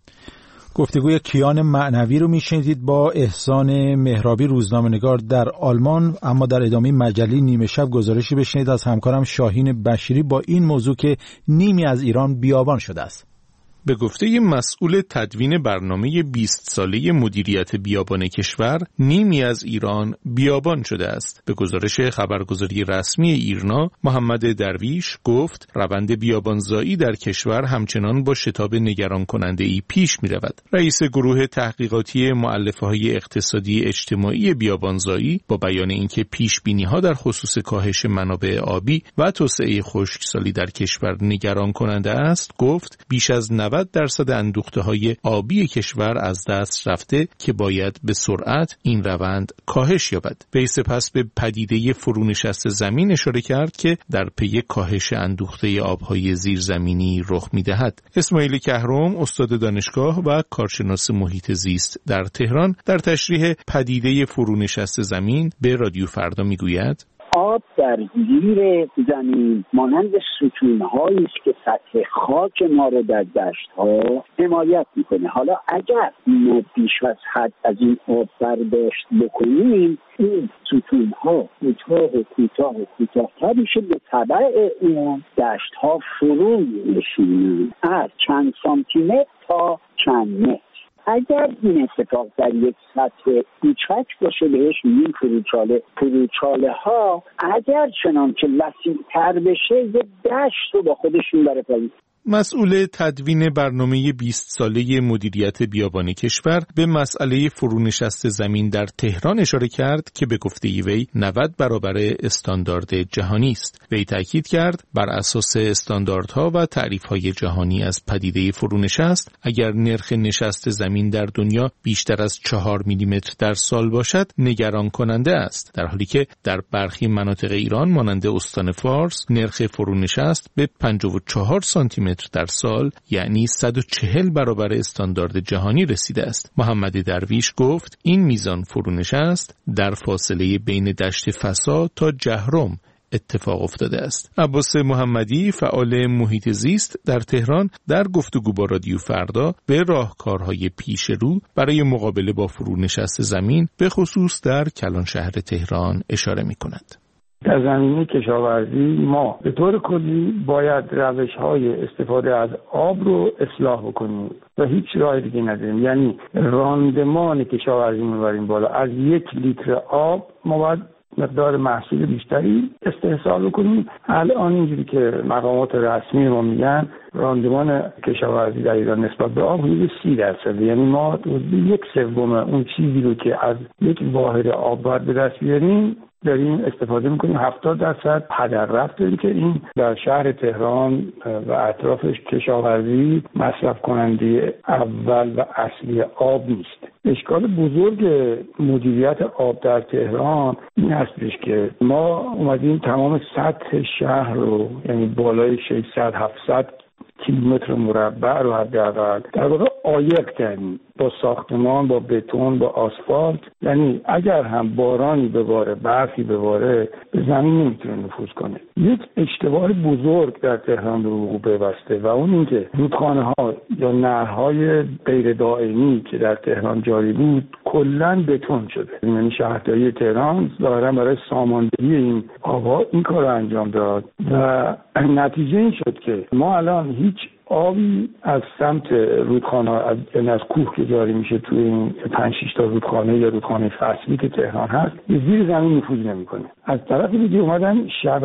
گفتگوی کیان معنوی رو میشنیدید با احسان مهرابی، روزنامه‌نگار در آلمان. اما در ادامه مجله نیمه شب گزارشی بشنید از همکارم شاهین بشیری با این موضوع که نیمی از ایران بیابان شده است. به گفته مسئول تدوین برنامه بیست ساله مدیریت بیابان کشور، نیمی از ایران بیابان شده است. به گزارش خبرگزاری رسمی ایرنا، محمد درویش گفت روند بیابانزایی در کشور همچنان با شتاب نگران کننده ای پیش می رود. رئیس گروه تحقیقاتی مؤلفه‌های اقتصادی اجتماعی بیابانزایی با بیان اینکه پیش بینی ها در خصوص کاهش منابع آبی و توسعه خشکسالی در کشور نگران کننده است، گفت بیش از نود نود درصد اندوخته‌های آبی کشور از دست رفته که باید به سرعت این روند کاهش یابد. وی سپس به پدیده فرونشست زمین اشاره کرد که در پی کاهش اندوخته آبهای زیرزمینی رخ می‌دهد. اسماعیل کهرم، استاد دانشگاه و کارشناس محیط زیست در تهران، در تشریح پدیده فرونشست زمین به رادیو فردا میگوید: آب در زیر زمین مانند ستون‌هایی است که سطح خاک ما رو در دشت‌ها حمایت می‌کنه. حالا اگر ما بیش از حد از این آب برداشت بکنیم، این ستون‌ها کوتاه و کوتاه و کوتاه‌تر میشه، به تبع اون دشت‌ها فرو می‌نشینن از چند سانتیمتر تا چند متر. اگر این اتفاق در یک سطح کوچک باشه بهش میگیم فروچاله. فروچاله ها اگر چنانچه وسیع‌تر بشه یه دشت رو با خودش میبره پایین. مسئول تدوین برنامه بیست ساله مدیریت بیابان کشور به مسئله فرونشست زمین در تهران اشاره کرد که به گفته وی نود برابر استاندارد جهانی است. وی تاکید کرد بر اساس استانداردها و تعریف‌های جهانی از پدیده فرونشست، اگر نرخ نشست زمین در دنیا بیشتر از چهار میلیمتر در سال باشد نگران کننده است، در حالی که در برخی مناطق ایران مانند استان فارس نرخ فرونشست به پنجاه و چهار سانتی متر در سال، یعنی صد و چهل برابر استاندارد جهانی رسیده است. محمد درویش گفت این میزان فرونشست در فاصله بین دشت فسا تا جهرم اتفاق افتاده است. عباس محمدی، فعال محیط زیست در تهران، در گفتگو با رادیو فردا به راهکارهای پیش رو برای مقابله با فرونشست زمین به خصوص در کلان شهر تهران اشاره می کند. در زمینه کشاورزی ما به طور کلی باید روش‌های استفاده از آب رو اصلاح بکنیم و هیچ راه دیگه نداریم. یعنی راندمان کشاورزی می‌بریم بالا. از یک لیتر آب ما باید مقدار محصول بیشتری استحصال بکنیم. الان اینجوری که مقامات رسمی ما میگن راندمان کشاورزی در ایران نسبت به آب حدود سی درصد، یعنی ما یک سوم اون چیزی رو که از یک واحد آب باید به دست بیاریم داریم استفاده میکنیم. هفتاد درصد هدر رفت داریم که این در شهر تهران و اطرافش کشاورزی مصرف کننده اول و اصلی آب نیست. اشکال بزرگ مدیریت آب در تهران این هستش که ما اومدیم تمام سطح شهر رو، یعنی بالای ششصد هفتصد کیلومتر مربع رو حداقل در واقع عایق کردیم با ساختمان، با بتون، با آسفالت. یعنی اگر هم بارانی بباره، برفی بباره، به زمین نمیتونه نفوذ کنه. یک اشتباه بزرگ در تهران به وقوع پیوسته و اون اینکه رودخانه ها یا نهرهای غیر دائمی که در تهران جاری بود کلا بتون شده. یعنی شهرداری تهران ظاهرا برای ساماندهی این آبها این کار رو انجام داد و نتیجه این شد که ما الان هیچ آبی از سمت رودخانه، از یعنی از کوه که جاری میشه توی این پنج شش تا رودخانه یا رودخانه فصلی که تهران هست به زیر زمین نفوذ نمیکنه. از طرف دیگه اومدن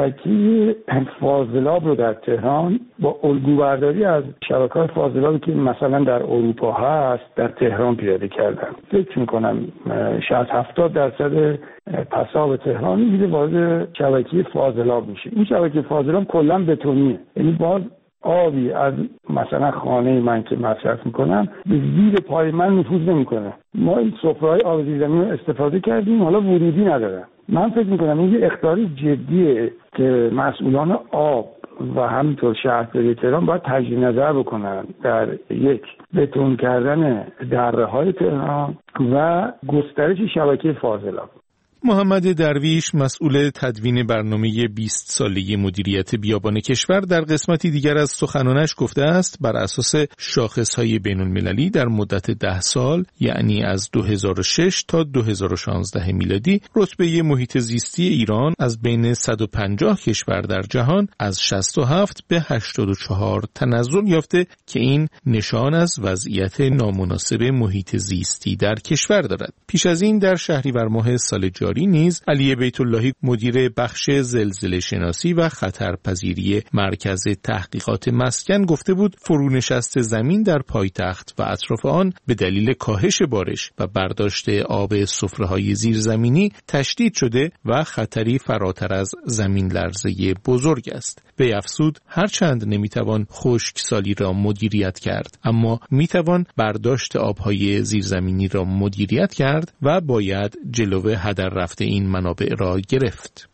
شبکه فاضلاب رو در تهران با الگوبرداری از شبکه‌های فاضلابی که مثلا در اروپا هست در تهران پیاده کردن. فکر میکنم شاید هفتاد درصد پساب تهران میره وارد شبکه فاضلاب میشه. این شبکه فاضلاب کلا بتونیه، یعنی باز آبی از مثلا خانه من که مصرف میکنم به زیر پای من نفوذ نمیکنه. ما این سفره‌های آب زیر زمین رو استفاده کردیم، حالا ورودی نداره. من فکر میکنم این یه اخطار جدیه که مسئولان آب و همینطور شهرداری تهران باید تجدید نظر بکنن در یک بتون کردن دره‌های تهران و گسترش شبکه فاضلاب. محمد درویش، مسئول تدوین برنامه بیست ساله مدیریت بیابان کشور، در قسمتی دیگر از سخنانش گفته است بر اساس شاخصهای بین المللی در مدت ده سال، یعنی از دو هزار و شش تا دو هزار و شانزده میلادی، رتبه محیط زیستی ایران از بین صد و پنجاه کشور در جهان از شصت و هفت به هشتاد و چهار تنزل یافته که این نشان از وضعیت نامناسب محیط زیستی در کشور دارد. پیش از این در شهریور ماه سال جاری انفجاری نیز علی بیت اللهی مدیر بخش زلزله شناسی و خطرپذیری مرکز تحقیقات مسکن گفته بود فرونشست زمین در پایتخت و اطراف آن به دلیل کاهش بارش و برداشت آب سفره‌های زیرزمینی تشدید شده و خطری فراتر از زمین لرزه بزرگ است. به افزود هرچند نمیتوان خشکسالی را مدیریت کرد، اما میتوان برداشت آبهای زیرزمینی را مدیریت کرد و باید جلو هدر رفته این منابع را گرفت.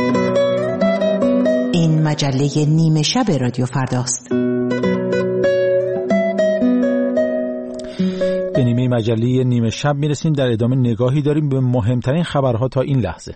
این مجله نیمه شب رادیو فرداست. به نیمه مجله نیمه شب میرسیم. در ادامه نگاهی داریم به مهمترین خبرها تا این لحظه.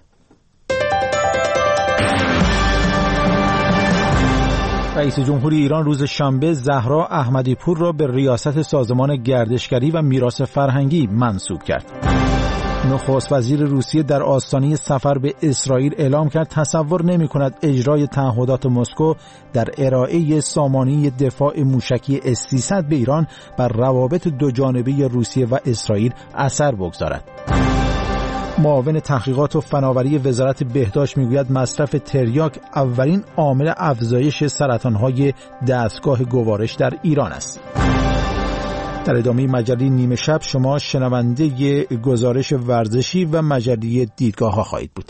رئیس جمهوری ایران روز شنبه زهرا احمدی پور را به ریاست سازمان گردشگری و میراث فرهنگی منصوب کرد. نخست وزیر روسیه در آستانه سفر به اسرائیل اعلام کرد تصور نمی کند اجرای تعهدات مسکو در ارائه سامانه دفاع موشکی اس سیصد به ایران بر روابط دوجانبه روسیه و اسرائیل اثر بگذارد. معاون تحقیقات و فناوری وزارت بهداشت میگوید مصرف تریاک اولین عامل افزایش سرطان‌های دستگاه گوارش در ایران است. در ادامه مجله نیمه شب شما شنونده گزارش ورزشی و مجله دیدگاه ها خواهید بود.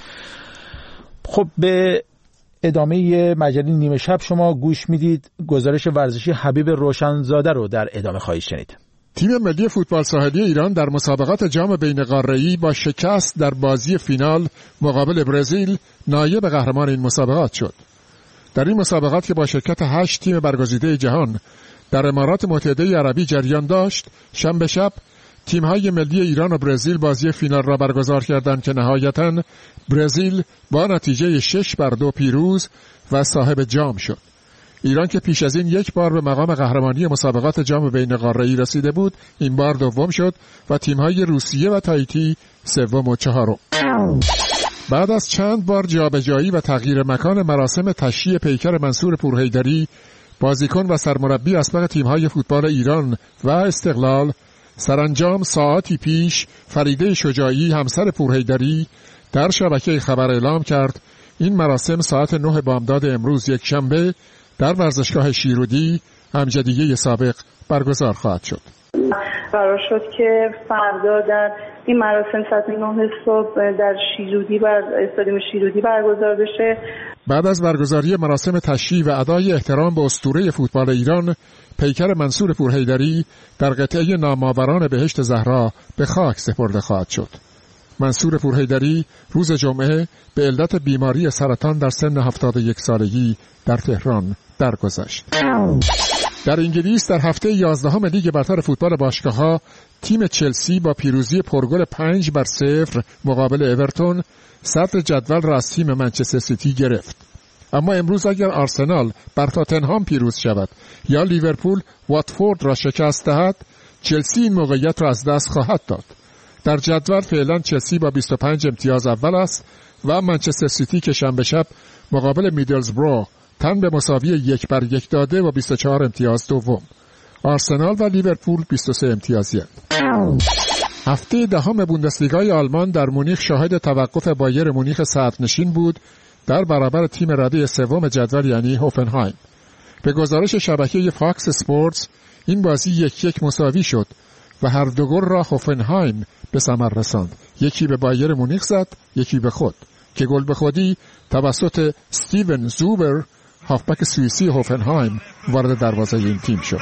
خب به ادامه مجله نیمه شب شما گوش میدید. گزارش ورزشی حبیب روشنزاده رو در ادامه خواهید شنید. تیم ملی فوتبال ساحلی ایران در مسابقات جام بین‌قاره‌ای با شکست در بازی فینال مقابل برزیل نایب قهرمان این مسابقات شد. در این مسابقات که با شرکت هشت تیم برگزیده جهان در امارات متحده عربی جریان داشت، شنبه شب تیم‌های ملی ایران و برزیل بازی فینال را برگزار کردند که نهایتاً برزیل با نتیجه شش بر دو پیروز و صاحب جام شد. ایران که پیش از این یک بار به مقام قهرمانی مسابقات جام بین‌قاره‌ای رسیده بود، این بار دوم شد و تیم‌های روسیه و تایتی سوم و چهارم. بعد از چند بار جابجایی و تغییر مکان مراسم تشییع پیکر منصور پورحیدری، بازیکن و سرمربی اسبق تیم‌های فوتبال ایران و استقلال، سرانجام ساعتی پیش فریده شجاعی همسر پورحیدری در شبکه خبر اعلام کرد این مراسم ساعت نه بامداد امروز یک شنبه در ورزشگاه شیرودی امجدیه سابق برگزار خواهد شد. قرار شد که فردا در این مراسم ساعت نه صبح در شیرودی بر استادیوم شیرودی برگزار بشه. بعد از برگزاری مراسم تشییع و ادای احترام به اسطوره فوتبال ایران، پیکر منصور پورحیدری در قطعه نامآوران بهشت زهرا به خاک سپرده خواهد شد. منصور پورحیدری روز جمعه به علت بیماری سرطان در سن هفتاد و یک سالگی در تهران درگذشت. در انگلیس در هفته یازدهم لیگ برتر فوتبال باشگاه‌ها تیم چلسی با پیروزی پرگل پنج بر صفر مقابل اورتون صدر جدول را از تیم منچستر سیتی گرفت. اما امروز اگر آرسنال بر تاتنهام پیروز شود یا لیورپول واتفورد را شکست دهد، چلسی این موقعیت را از دست خواهد داد. در جدول فعلا چلسی با بیست و پنج امتیاز اول است و منچستر سیتی که شنبه شب مقابل میدلزبرو تن به مساوی یک بر یک داده و بیست و چهار امتیاز دوم. آرسنال و لیورپول بیست و سه امتیازی هستند. هفته دهم بوندسلیگای آلمان در مونیخ شاهد توقف بایر مونیخ صدرنشین بود در برابر تیم رده سوم جدول یعنی هوفنهایم. به گزارش شبکه فاکس اسپورتس این بازی یک یک مساوی شد و هر دو گل را هوفنهایم به ثمر رساند. یکی به بایر مونیخ زد، یکی به خود که گل به خودی توسط استیون زوبر هافبک سوئیسی هوفنهایم وارد دروازه این تیم شد.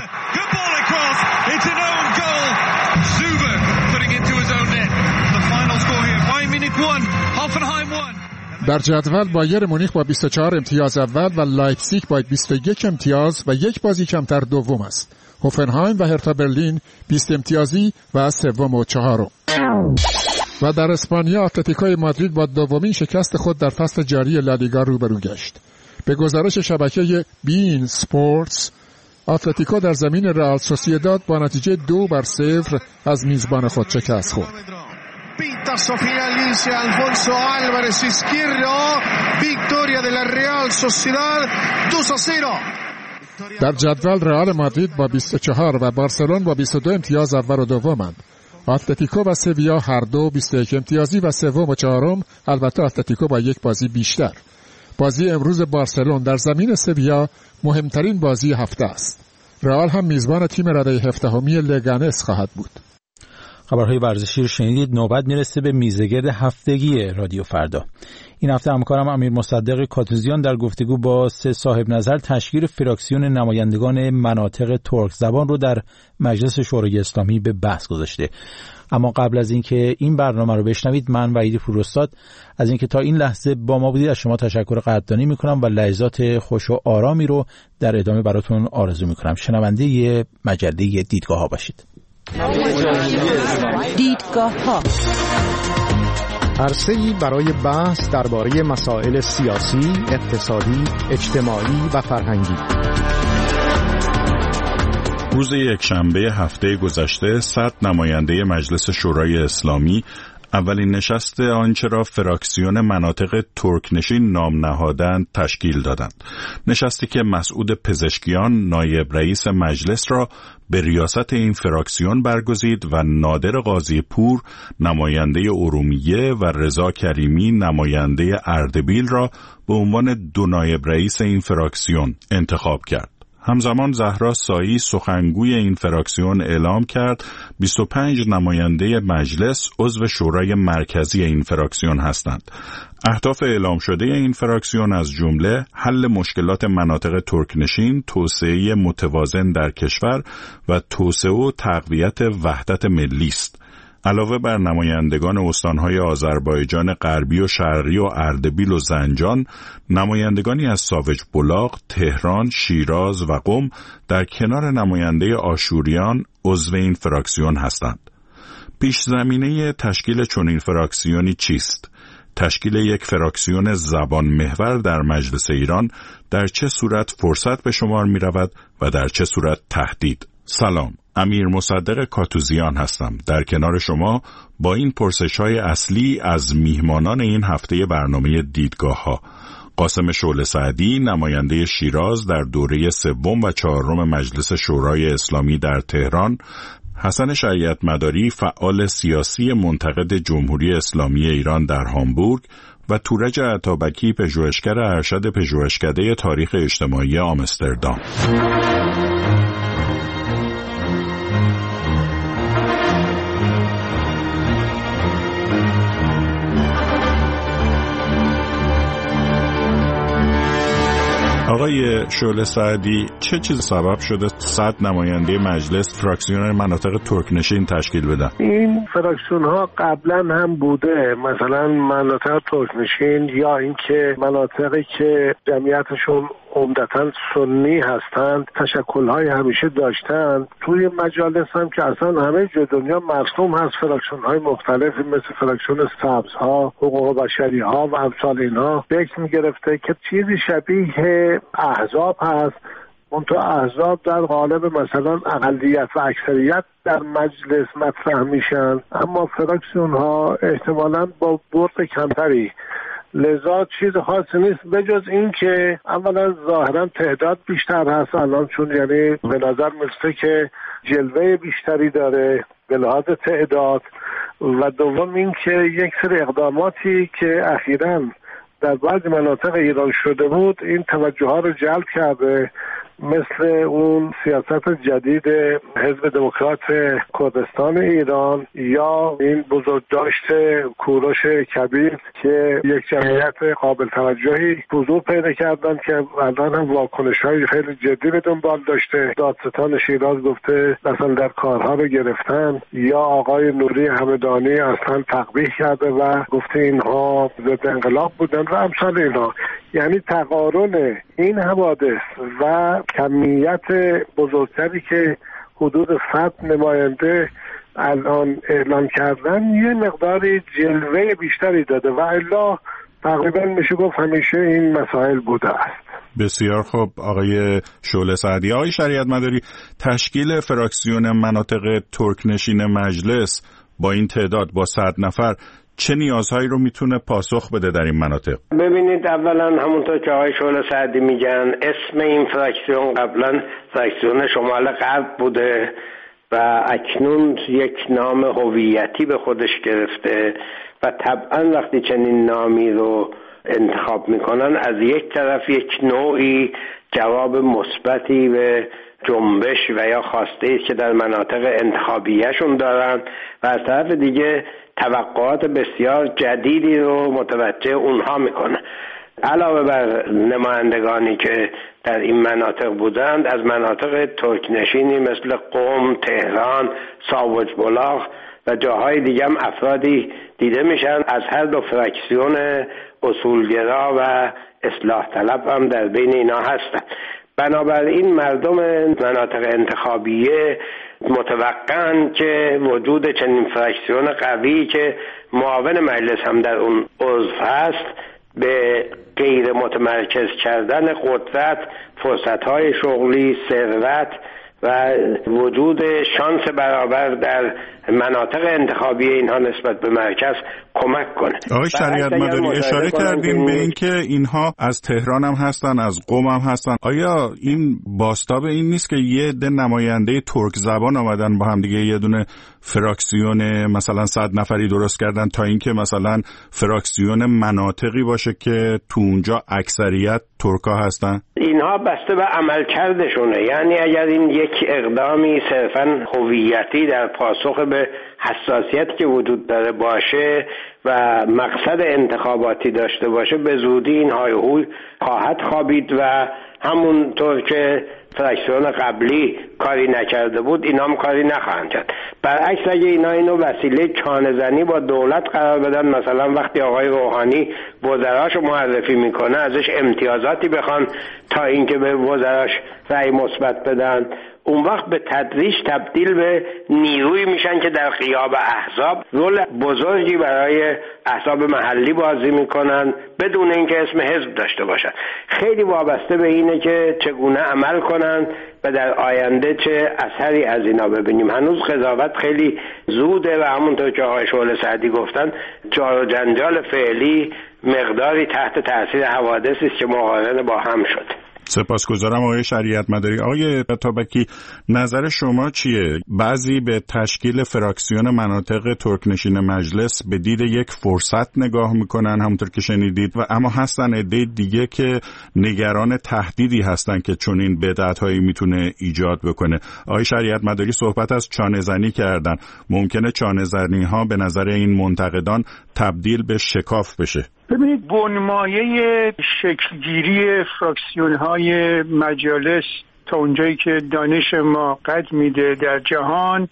در جدول بایر مونیخ با بیست و چهار امتیاز اول و لایپزیگ با بیست و یک امتیاز و یک بازی کمتر دوم است. هوفنهایم و هرتا برلین بیست امتیازی و سوم و چهارم. و در اسپانیا اتلتیکو مادرید با دومین شکست خود در فصل جاری لالیگا روبرو گشت. به گزارش شبکه بین سپورتس، اتلتیکو در زمین رئال سوسییداد با نتیجه دو بر صفر از میزبان خود شکست خورد. Pitazo final dice Alfonso Álvarez Izquierdo, victoria de la Real Sociedad dos a cero. در جدول رئال مادرید با بیست و چهار و بارسلون با بیست و دو امتیاز اول و دومند. اتلتیکو و سویا هر دو بیست و یک امتیازی و سوم و چهارم، البته اتلتیکو با یک بازی بیشتر. بازی امروز بارسلون در زمین سویا مهمترین بازی هفته است. رئال هم میزبان تیم رده هفدهمی لگانس خواهد بود. خبرهای ورزشی رو شنیدید. نوبت میرسه به میزگرد هفتگی رادیو فردا. این هفته همکارم امیر مصدق کاتوزیان در گفتگو با سه صاحب نظر تشکیل فراکسیون نمایندگان مناطق ترک زبان رو در مجلس شورای اسلامی به بحث گذاشته. اما قبل از اینکه این برنامه رو بشنوید، من وحید پوراستاد از اینکه تا این لحظه با ما بودید از شما تشکر قدردانی میکنم و لحظات خوش و آرامی رو در ادامه براتون آرزو میکنم. شنونده ی مجله دیدگاه ها باشید. دیدگاه ها عرصه‌ای برای بحث درباره مسائل سیاسی، اقتصادی، اجتماعی و فرهنگی. روز یکشنبه هفته گذشته صد نماینده مجلس شورای اسلامی اولین نشست آنچه را فراکسیون مناطق ترکنشین نام نهادند تشکیل دادند. نشستی که مسعود پزشکیان نایب رئیس مجلس را به ریاست این فراکسیون برگزید و نادر قاضی پور نماینده ارومیه و رضا کریمی نماینده اردبیل را به عنوان دو نایب رئیس این فراکسیون انتخاب کرد. همزمان زهرا سایی سخنگوی این فراکسیون اعلام کرد بیست و پنج نماینده مجلس عضو شورای مرکزی این فراکسیون هستند. اهداف اعلام شده این فراکسیون از جمله حل مشکلات مناطق ترکنشین، توسعه متوازن در کشور و توسعه و تقویت وحدت ملی است. علاوه بر نمایندگان استانهای آذربایجان غربی و شرقی و اردبیل و زنجان، نمایندگانی از ساوج بلاغ، تهران، شیراز و قم در کنار نماینده آشوریان عضو این فراکسیون هستند. پیش زمینه تشکیل چنین فراکسیونی چیست؟ تشکیل یک فراکسیون زبان محور در مجلس ایران در چه صورت فرصت به شمار می رود و در چه صورت تهدید؟ سلام، امیر مصدق کاتوزیان هستم. در کنار شما با این پرسش‌های اصلی از میهمانان این هفته برنامه دیدگاه ها. قاسم شعله سعدی نماینده شیراز در دوره سوم و چهارم مجلس شورای اسلامی در تهران، حسن شریعت مداری فعال سیاسی منتقد جمهوری اسلامی ایران در هامبورگ و تورج عطابکی پژوهشگر ارشد پژوهشکده تاریخ اجتماعی آمستردام. آقای شعله سعدی، چه چیز سبب شده صد نماینده مجلس فراکسیون مناطق ترکنشین تشکیل بدن؟ این فراکسیون ها قبلا هم بوده، مثلا مناطق ترکنشین یا اینکه مناطقی که جمعیتشون عمدتاً سنی هستند تشکل‌های همیشه داشتند. توی مجالس هم که اصلا همه جای دنیا مرسوم هست فراکسیون‌های مختلفی مثل فراکسیون سبزها، حقوق بشری‌ها و امثال اینها شکل می‌گرفته که چیزی شبیه احزاب هست. اون تو احزاب در قالب مثلا اقلیت و اکثریت در مجلس مطرح میشن، اما فراکسیون‌ها احتمالاً با برد کمتری، لذا چیز خاصی نیست بجز این که اولا ظاهرا تعداد بیشتر هست الان، چون یعنی به نظر میرسه که جلوه بیشتری داره به لحاظ تعداد، و دوم این که یک سری اقداماتی که اخیراً در بعضی مناطق ایران شده بود این توجه ها رو جلب کرده، مثل اون سیاست جدید حزب دموکرات کردستان ایران یا این بزرگداشت کوروش کبیر که یک جمعیت قابل توجهی حضور پیدا کردن که الان هم واکنش‌های خیلی جدی به دنبال داشته. دادستان شیراز گفته مثلا در کارها رو گرفتن، یا آقای نوری همدانی اصلا تقبیح کرده و گفته اینها ضد انقلاب بودن و امثال اینها. یعنی تقارن این حوادث و کمیت بزرگتری که حدود صد نماینده الان اعلام کردن یه مقداری جلوه بیشتری داده و الا تقریبا میشه گفت همیشه این مسائل بوده است. بسیار خوب آقای شعله سعدی. آقای شریعت مداری، تشکیل فراکسیون مناطق ترکنشین مجلس با این تعداد، با صد نفر، چه نیازهایی رو میتونه پاسخ بده در این مناطق؟ ببینید، اولا همونطور که آقای شعله سعدی میگن اسم این فراکسیون قبلا فراکسیون شمال غرب بوده، و اکنون یک نام هویتی به خودش گرفته و طبعا وقتی چنین نامی رو انتخاب میکنن از یک طرف یک نوعی جواب مثبتی به جنبش و یا خواسته است که در مناطق انتخابیهشون دارن و از طرف دیگه توقعات بسیار جدیدی رو متوجه اونها میکنه. علاوه بر نمایندگانی که در این مناطق بودند، از مناطق ترکنشینی مثل قم، تهران، ساوج بلاغ و جاهای دیگه هم افرادی دیده میشن از هر دو فراکسیون اصولگرا و اصلاح طلب هم در بین اینا هستند. بنابراین مردم مناطق انتخابیه متوقعن که وجود چنین فراکسیون قوی که معاون مجلس هم در اون عضو هست به غیر متمرکز کردن قدرت، فرصت‌های شغلی، ثروت و وجود شانس برابر در مناطق انتخابی اینها نسبت به مرکز کمک کنه. آقای شریعت مداری اشاره کردیم به این که اینها از تهران هم هستن، از قم هم هستن. آیا این بازتاب این نیست که یه عده نماینده ترک زبان آمدن با هم دیگه یه دونه فراکسیون مثلا صد نفری درست کردن تا اینکه مثلا فراکسیون مناطقی باشه که تو اونجا اکثریت ترکا هستن؟ اینها بسته به عملکردشونه. یعنی اگر این یک اقدامی صرفاً هویتی در پاسخ به حساسیت که وجود داره باشه و مقصد انتخاباتی داشته باشه، به زودی این های هوی خواهد خوابید و همونطور که فراکسیون قبلی کاری نکرده بود اینا هم کاری نخواهند کرد. برعکس اگه اینا اینو وسیله چانه زنی با دولت قرار بدن، مثلا وقتی آقای روحانی وزراشو معرفی میکنه ازش امتیازاتی بخوان تا اینکه به وزراش رأی مثبت بدن، اون وقت به تدریج تبدیل به نیروی میشن که در غیاب احزاب رول بزرگی برای احزاب محلی بازی میکنن بدون اینکه اسم حزب داشته باشن. خیلی وابسته به اینه که چگونه عمل کنن و در آینده چه اثری از اینا ببینیم. هنوز قضاوت خیلی زوده و همونطور که آقای شعله سعدی گفتن جار و جنجال فعلی مقداری تحت تاثیر حوادثی است که مقارن با هم شده. سپاسگزارم آقای شریعت مداری. آقای تابکی، نظر شما چیه؟ بعضی به تشکیل فراکسیون مناطق ترکنشین مجلس به دید یک فرصت نگاه میکنن همونطور که شنیدید، و اما هستن عده دیگه که نگران تهدیدی هستن که چون این بدعت‌هایی میتونه ایجاد بکنه. آقای شریعت مداری صحبت از چانه زنی کردن. ممکنه چانه زنی ها به نظر این منتقدان تبدیل به شکاف بشه؟ ببینید، بنمایه شکلگیری فراکسیون های مجالس تا اونجایی که دانش ما قد میده در جهان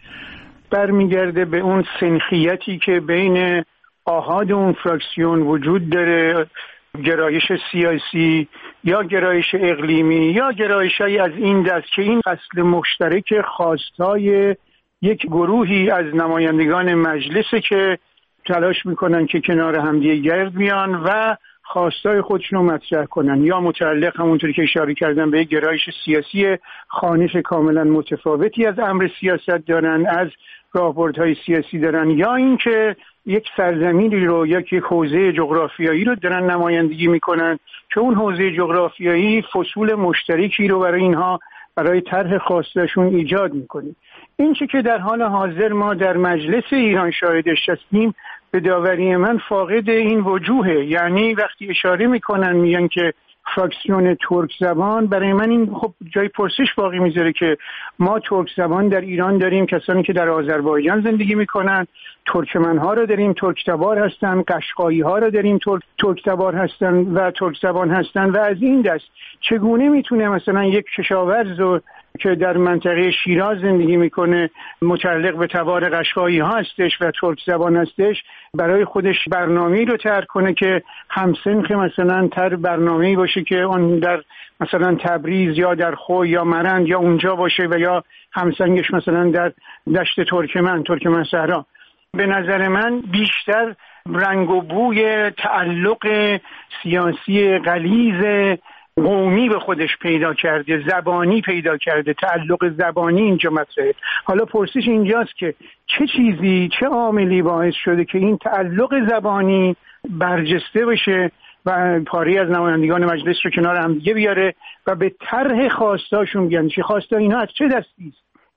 برمیگرده به اون سنخیتی که بین آحاد اون فراکسیون وجود داره، گرایش سیاسی یا گرایش اقلیمی یا گرایش‌هایی از این دست که این اصل مشترک خواستای یک گروهی از نمایندگان مجلسه که تلاش میکنن که کنار همدیگه گرد بیان و خواستای خودشون رو مطرح کنن، یا متعلق همونطوری که اشاره کردم به گرایش سیاسی خانش کاملا متفاوتی از امر سیاست دارن، از راهبردهای سیاسی دارن، یا اینکه یک سرزمینی رو یا یک حوزه جغرافیایی رو دارن نمایندگی میکنن که اون حوزه جغرافیایی فصول مشترکی رو برای اینها برای طرح خواستشون ایجاد میکنه. این چه که در حال حاضر ما در مجلس ایران شاهدش هستیم به داوری من فاقد این وجوهه. یعنی وقتی اشاره میکنن میگن که فراکسیون ترک زبان، برای من این خب جای پرسش باقی میذاره که ما ترک زبان در ایران داریم، کسانی که در آذربایجان زندگی میکنن ترکمن ها رو داریم، ترک تبار هستن، قشقایی ها رو داریم ترک ترک تبار هستن و ترک زبان هستن، و از این دست چگونه میتونه مثلا یک کشاورز رو که در منطقه شیراز زندگی میکنه متعلق به تبار قشقایی ها هستش و ترک زبان هستش برای خودش برنامه‌ای رو طرح کنه که همسنخ مثلا تر برنامه‌ای باشه که اون در مثلا تبریز یا در خو یا مرند یا اونجا باشه و یا همسنگش مثلا در دشت ترکمن ترکمن صحرا. به نظر من بیشتر رنگ و بوی تعلق سیاسی غلیظ قومی به خودش پیدا کرده، زبانی پیدا کرده، تعلق زبانی اینجا مطرحه. حالا پرسش اینجاست که چه چیزی، چه عاملی باعث شده که این تعلق زبانی برجسته بشه و پاری از نمایندگان مجلس رو کنار هم دیگه بیاره و به طرح خواستاشون بیان. چه خواستا اینها از چه دستی است؟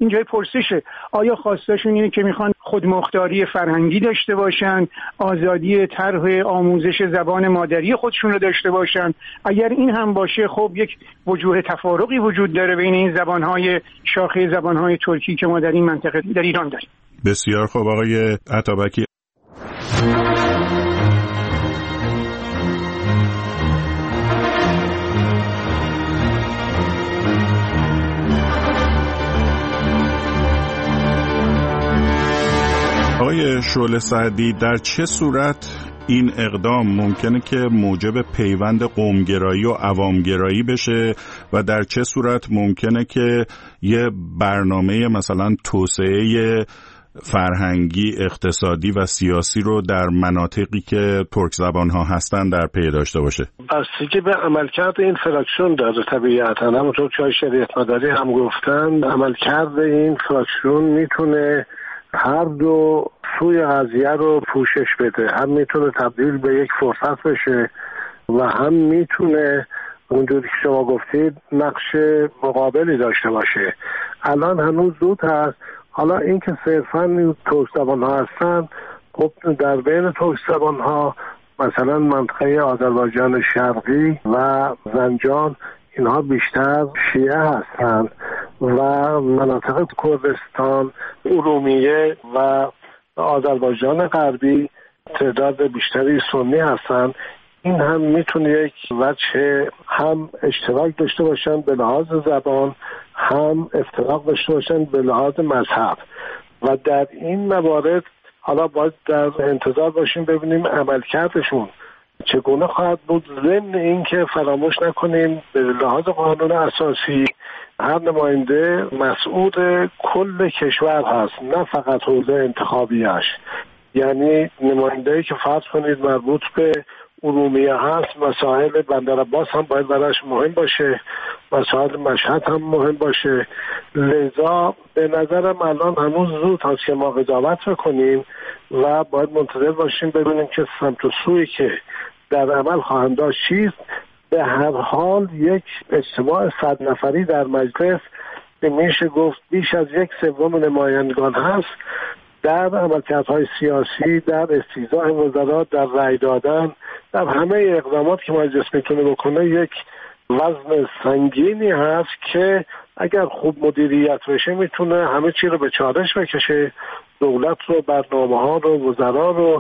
این جای پرسشه. آیا خواستشون اینه که میخوان خودمختاری فرهنگی داشته باشن، آزادی طرح آموزش زبان مادری خودشون رو داشته باشن؟ اگر این هم باشه خب یک وجوه تفارقی وجود داره بین این زبانهای شاخه زبانهای ترکی که ما در این منطقه در ایران داریم. بسیار خوب آقای عطابکی. آقای شعله سعدی، در چه صورت این اقدام ممکنه که موجب پیوند قومگرایی و عوامگرایی بشه و در چه صورت ممکنه که یه برنامه مثلا توسعه فرهنگی، اقتصادی و سیاسی رو در مناطقی که ترک زبان ها هستن در پی داشته باشه؟ بستگی به عملکرد این فراکسیون داره طبیعتا. همونطور که شریعت مداری هم گفتن، عملکرد این فراکسیون میتونه هر دو سوی قضیه رو پوشش بده. هم میتونه تبدیل به یک فرصت بشه و هم میتونه اونجوری که شما گفتید نقش مقابلی داشته باشه. الان هنوز زود هست. حالا این که صرفاً ترک زبان ها هستن، خب در بین ترک زبان ها مثلا منطقه آذربایجان شرقی و زنجان اینها بیشتر شیعه هستند و مناطق کردستان، ارومیه و آذربایجان غربی تعداد بیشتری سنی هستند. این هم میتونه یک وجه هم اشتراک داشته باشن به لحاظ زبان، هم افتراق داشته باشن به لحاظ مذهب و در این موارد حالا باید در انتظار باشیم ببینیم عملکردشون چگونه خواهد بود. ضمن این که فراموش نکنیم به لحاظ قانون اساسی هر نماینده مسئول کل کشور هست، نه فقط حوزه انتخابیش. یعنی نماینده‌ای که فرض کنید مربوط به ارومیه هست، مسائل بندر عباس هم باید براش مهم باشه، مسائل مشهد هم مهم باشه. لذا به نظرم الان هنوز زود هست که ما قضاوت بکنیم و باید منتظر باشیم ببینیم که سمت و سویی که در عمل خواهند داشت چیست. به هر حال یک اجتماع صد نفری در مجلس که میشه گفت بیش از یک سوم نمایندگان هست در عملکردهای سیاسی، در استیضاح وزرا، در رأی دادن، در همه اقدامات که مجلس میتونه بکنه یک وزن سنگینی هست که اگر خوب مدیریت بشه میتونه همه چی رو به چالش بکشه، دولت رو، برنامه ها رو، وزرا رو،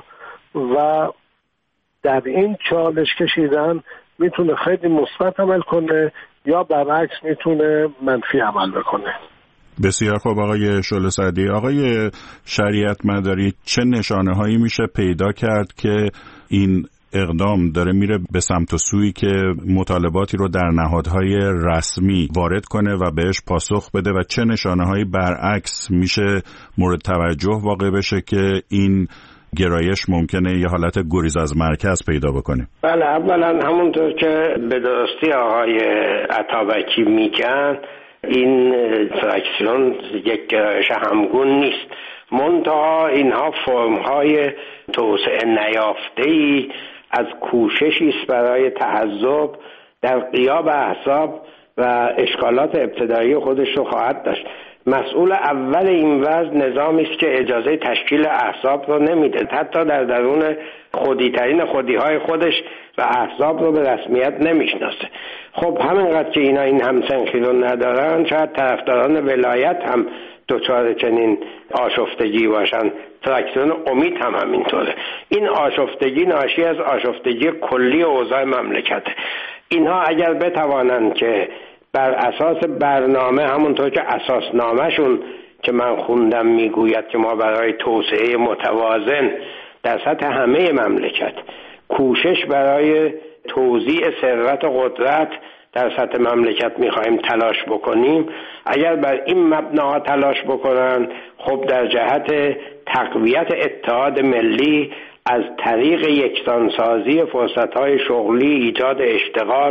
و در این چالش کشیدن میتونه خیلی مثبت عمل کنه یا برعکس میتونه منفی عمل بکنه. بسیار خوب آقای شعله سعدی. آقای شریعت مداری، چه نشانه هایی میشه پیدا کرد که این اقدام داره میره به سمت و سویی که مطالباتی رو در نهادهای رسمی وارد کنه و بهش پاسخ بده و چه نشانه هایی برعکس میشه مورد توجه واقع بشه که این گرایش ممکنه یه حالت گریز از مرکز پیدا بکنه؟ بله، اولا همونطور که به درستی آقای عطابکی میگن، این فراکسیون یک گرایش همگون نیست، منتها اینها فرم‌های توسعه نیافته‌ای از کوششی است برای تحزب در غیاب احزاب و اشکالات ابتدایی خودش رو خواهد داشت. مسئول اول این وضع نظامی است که اجازه تشکیل احزاب رو نمیده، حتی در درون خودی‌ترین خودی‌های خودش و احزاب رو به رسمیت نمیشناسه. خب همینقدر که اینا این همسنخی رو ندارن، شاید طرفداران ولایت هم دچار چنین آشفتگی باشن. فراکسیون امید هم همینطوره. این آشفتگی ناشی از آشفتگی کلی اوضاع مملکته. اینها اگر بتوانند که بر اساس برنامه، همونطور که اساسنامه‌شون که من خوندم میگوید که ما برای توسعه متوازن در سطح همه مملکت کوشش برای توزیع ثروت و قدرت در سطح مملکت میخوایم تلاش بکنیم، اگر بر این مبنا تلاش بکنن، خب در جهت تقویت اتحاد ملی از طریق یکسانسازی فرصت‌های شغلی، ایجاد اشتغال،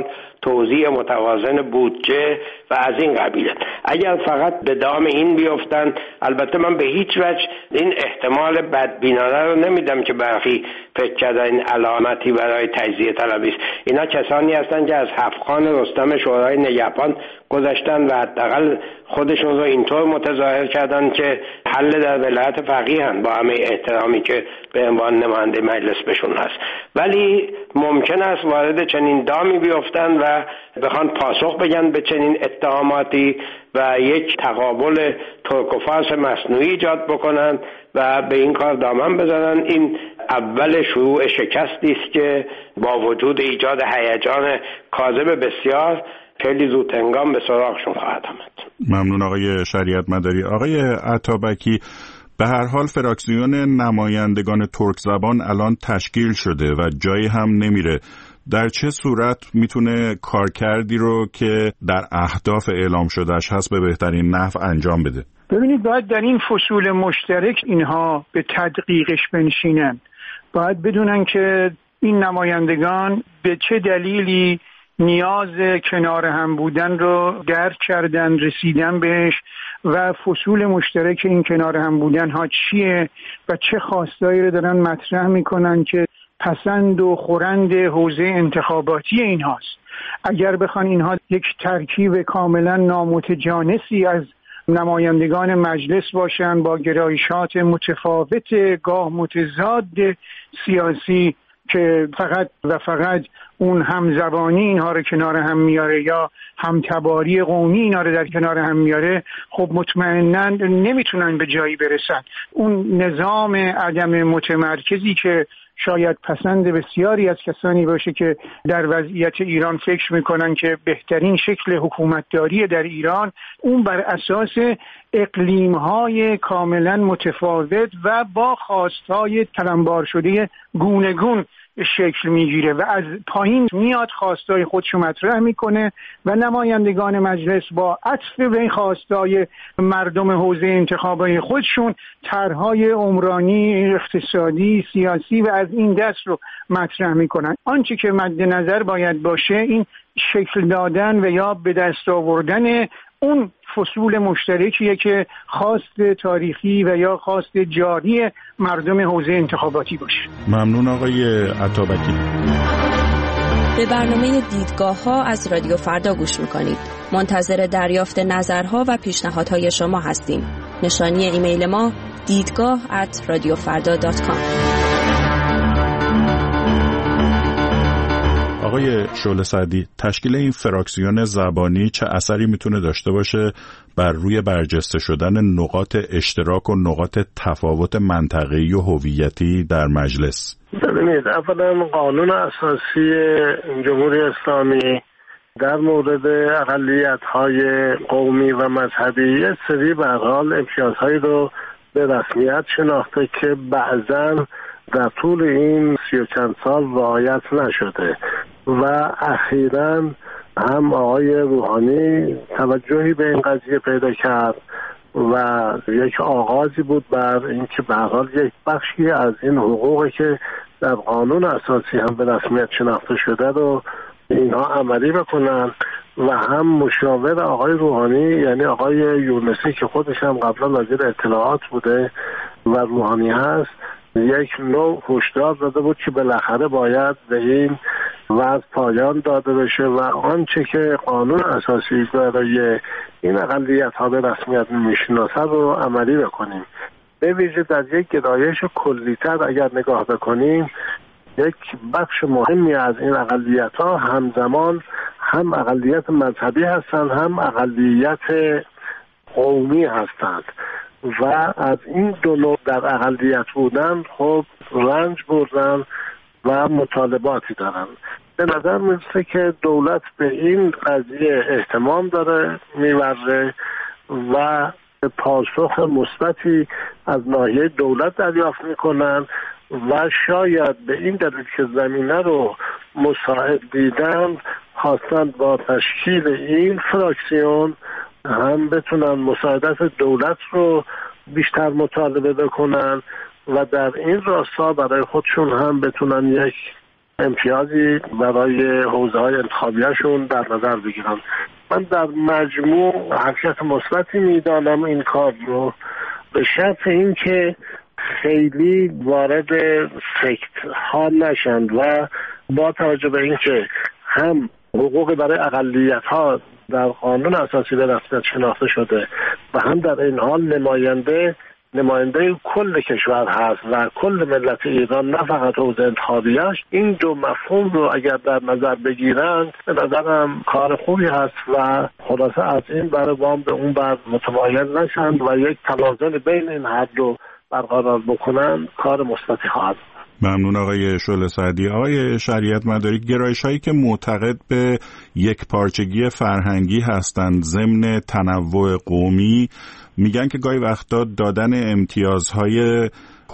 توزیع متوازن بودجه و از این قبیل. اگر فقط به دام این بیفتن، البته من به هیچ وجه این احتمال بدبینانه رو نمیدم که برخی فکر کردن این علامتی برای تجزیه طلبی است. اینا کسانی هستند که از هفت‌خوان رستم شورای نگهبان گذشتن و حداقل خودشون رو اینطور متظاهر کردن که حل در ولایت فقیه هستند، با همه احترامی که به عنوان نماینده مجلس بهشون هست. ولی ممکن است وارد چنین دامی بیفتن و بخوان پاسخ بگن به چنین اتهاماتی و یک تقابل ترک و فارس مصنوعی ایجاد بکنن و به این کار دامن بزنن. این اول شروع شکستی است که با وجود ایجاد هیجان کاذب بسیار خیلی زود هنگام به سراغشون خواهد آمد. ممنون آقای شریعت مداری. آقای عطابکی، به هر حال فراکسیون نمایندگان ترک زبان الان تشکیل شده و جایی هم نمیره. در چه صورت میتونه کارکردی رو که در اهداف اعلام شدهش هست به بهترین نحو انجام بده؟ ببینید، باید در این فصول مشترک اینها به تدقیقش بنشینن. باید بدونن که این نمایندگان به چه دلیلی نیاز کنار هم بودن رو درک کردن، رسیدن بهش و فصول مشترک این کنار هم بودن ها چیه و چه خواستایی رو دارن مطرح میکنن که پسند و خورند حوزه انتخاباتی این هاست. اگر بخوان اینها یک ترکیب کاملا نامتجانسی از نمایندگان مجلس باشن با گرایشات متفاوت گاه متضاد سیاسی که فقط و فقط اون همزبانی اینها رو کنار هم میاره یا همتباری قومی اینها رو در کنار هم میاره، خب مطمئناً نمیتونن به جایی برسن. اون نظام عدم متمرکزی که شاید پسند بسیاری از کسانی باشه که در وضعیت ایران فکر میکنن که بهترین شکل حکومتداری در ایران، اون بر اساس اقلیم‌های کاملا متفاوت و با خواستهای تلمبار شده گونه گون شکل میگیره و از پایین میاد خواستای خودشو مطرح میکنه و نمایندگان مجلس با عطف به این خواستای مردم حوزه انتخابی خودشون طرحهای عمرانی، اقتصادی، سیاسی و از این دست رو مطرح میکنن. آنچه که مد نظر باید باشه این شکل دادن و یا به دست آوردن اون فصول مشترکیه که خواست تاریخی و یا خواست جاری مردم حوزه انتخاباتی باشه. ممنون آقای عطابکی. به برنامه دیدگاه ها از رادیو فردا گوش میکنید. منتظر دریافت نظرها و پیشنهادهای شما هستیم. نشانی ایمیل ما دیدگاه ات رادیو فردا دات کام. آقای شعله سعدی، تشکیل این فراکسیون زبانی چه اثری میتونه داشته باشه بر روی برجسته شدن نقاط اشتراک و نقاط تفاوت منطقه‌ای و هویتی در مجلس؟ ببینید، اولا قانون اساسی جمهوری اسلامی در مورد اقلیت‌های قومی و مذهبی یک سری به هر حال امتیازهایی رو به رسمیت شناخته که بعضاً در طول این سی و چند سال رعایت نشده و اخیراً هم آقای روحانی توجهی به این قضیه پیدا کرد و یک آغازی بود بر اینکه به هر حال یک بخشی از این حقوقی که در قانون اساسی هم به رسمیت شناخته شده رو اینها عملی بکنن و هم مشاور آقای روحانی یعنی آقای یونسی که خودش هم قبلا وزیر اطلاعات بوده و روحانی هست یک نوع هشدار داده بود که بالاخره باید به این وضع پایان داده بشه و آنچه که قانون اساسی برای این اقلیت ها به رسمیت میشناسه رو عملی بکنیم. به ویژه در یک گرایش کلی‌تر اگر نگاه بکنیم، یک بخش مهمی از این اقلیت ها همزمان هم اقلیت مذهبی هستند هم اقلیت قومی هستند و از این دو نوع در اقلیت بودن خب رنج بردن و مطالباتی دارن. به نظر میرسه که دولت به این قضیه اهتمام داره می‌ورزه و پاسخ مثبتی از ناحیه دولت دریافت میکنن و شاید به این دلیل که زمینه رو مساعد دیدن خواستند با تشکیل این فراکسیون هم بتونن مساعدت دولت رو بیشتر مطالبه بکنن و در این راستا برای خودشون هم بتونن یک امتیازی برای حوزه‌های انتخابیشون در نظر بگیرن. من در مجموع حرکت مثبتی میدانم این کار رو، به شرط اینکه خیلی وارد سکت ها نشند و با توجه به اینکه هم حقوق برای اقلیت ها در قانون اساسی به رسمیت شناخته شده و هم در این حال نماینده نماینده کل کشور هست و کل ملت ایران، نه فقط حوزه انتخابیش، این دو مفهوم رو اگر در نظر بگیرند به نظرم کار خوبی هست و خلاصه از این بر وام به اون بر متمایل نشند و یک توازن بین این هر دو برقرار بکنن، کار مثبتی خواهد. ممنون آقای شعله سعدی. آقای شریعت مداری، گرایش هایی که معتقد به یک پارچگی فرهنگی هستند ضمن تنوع قومی میگن که گاهی وقتا دادن امتیازهای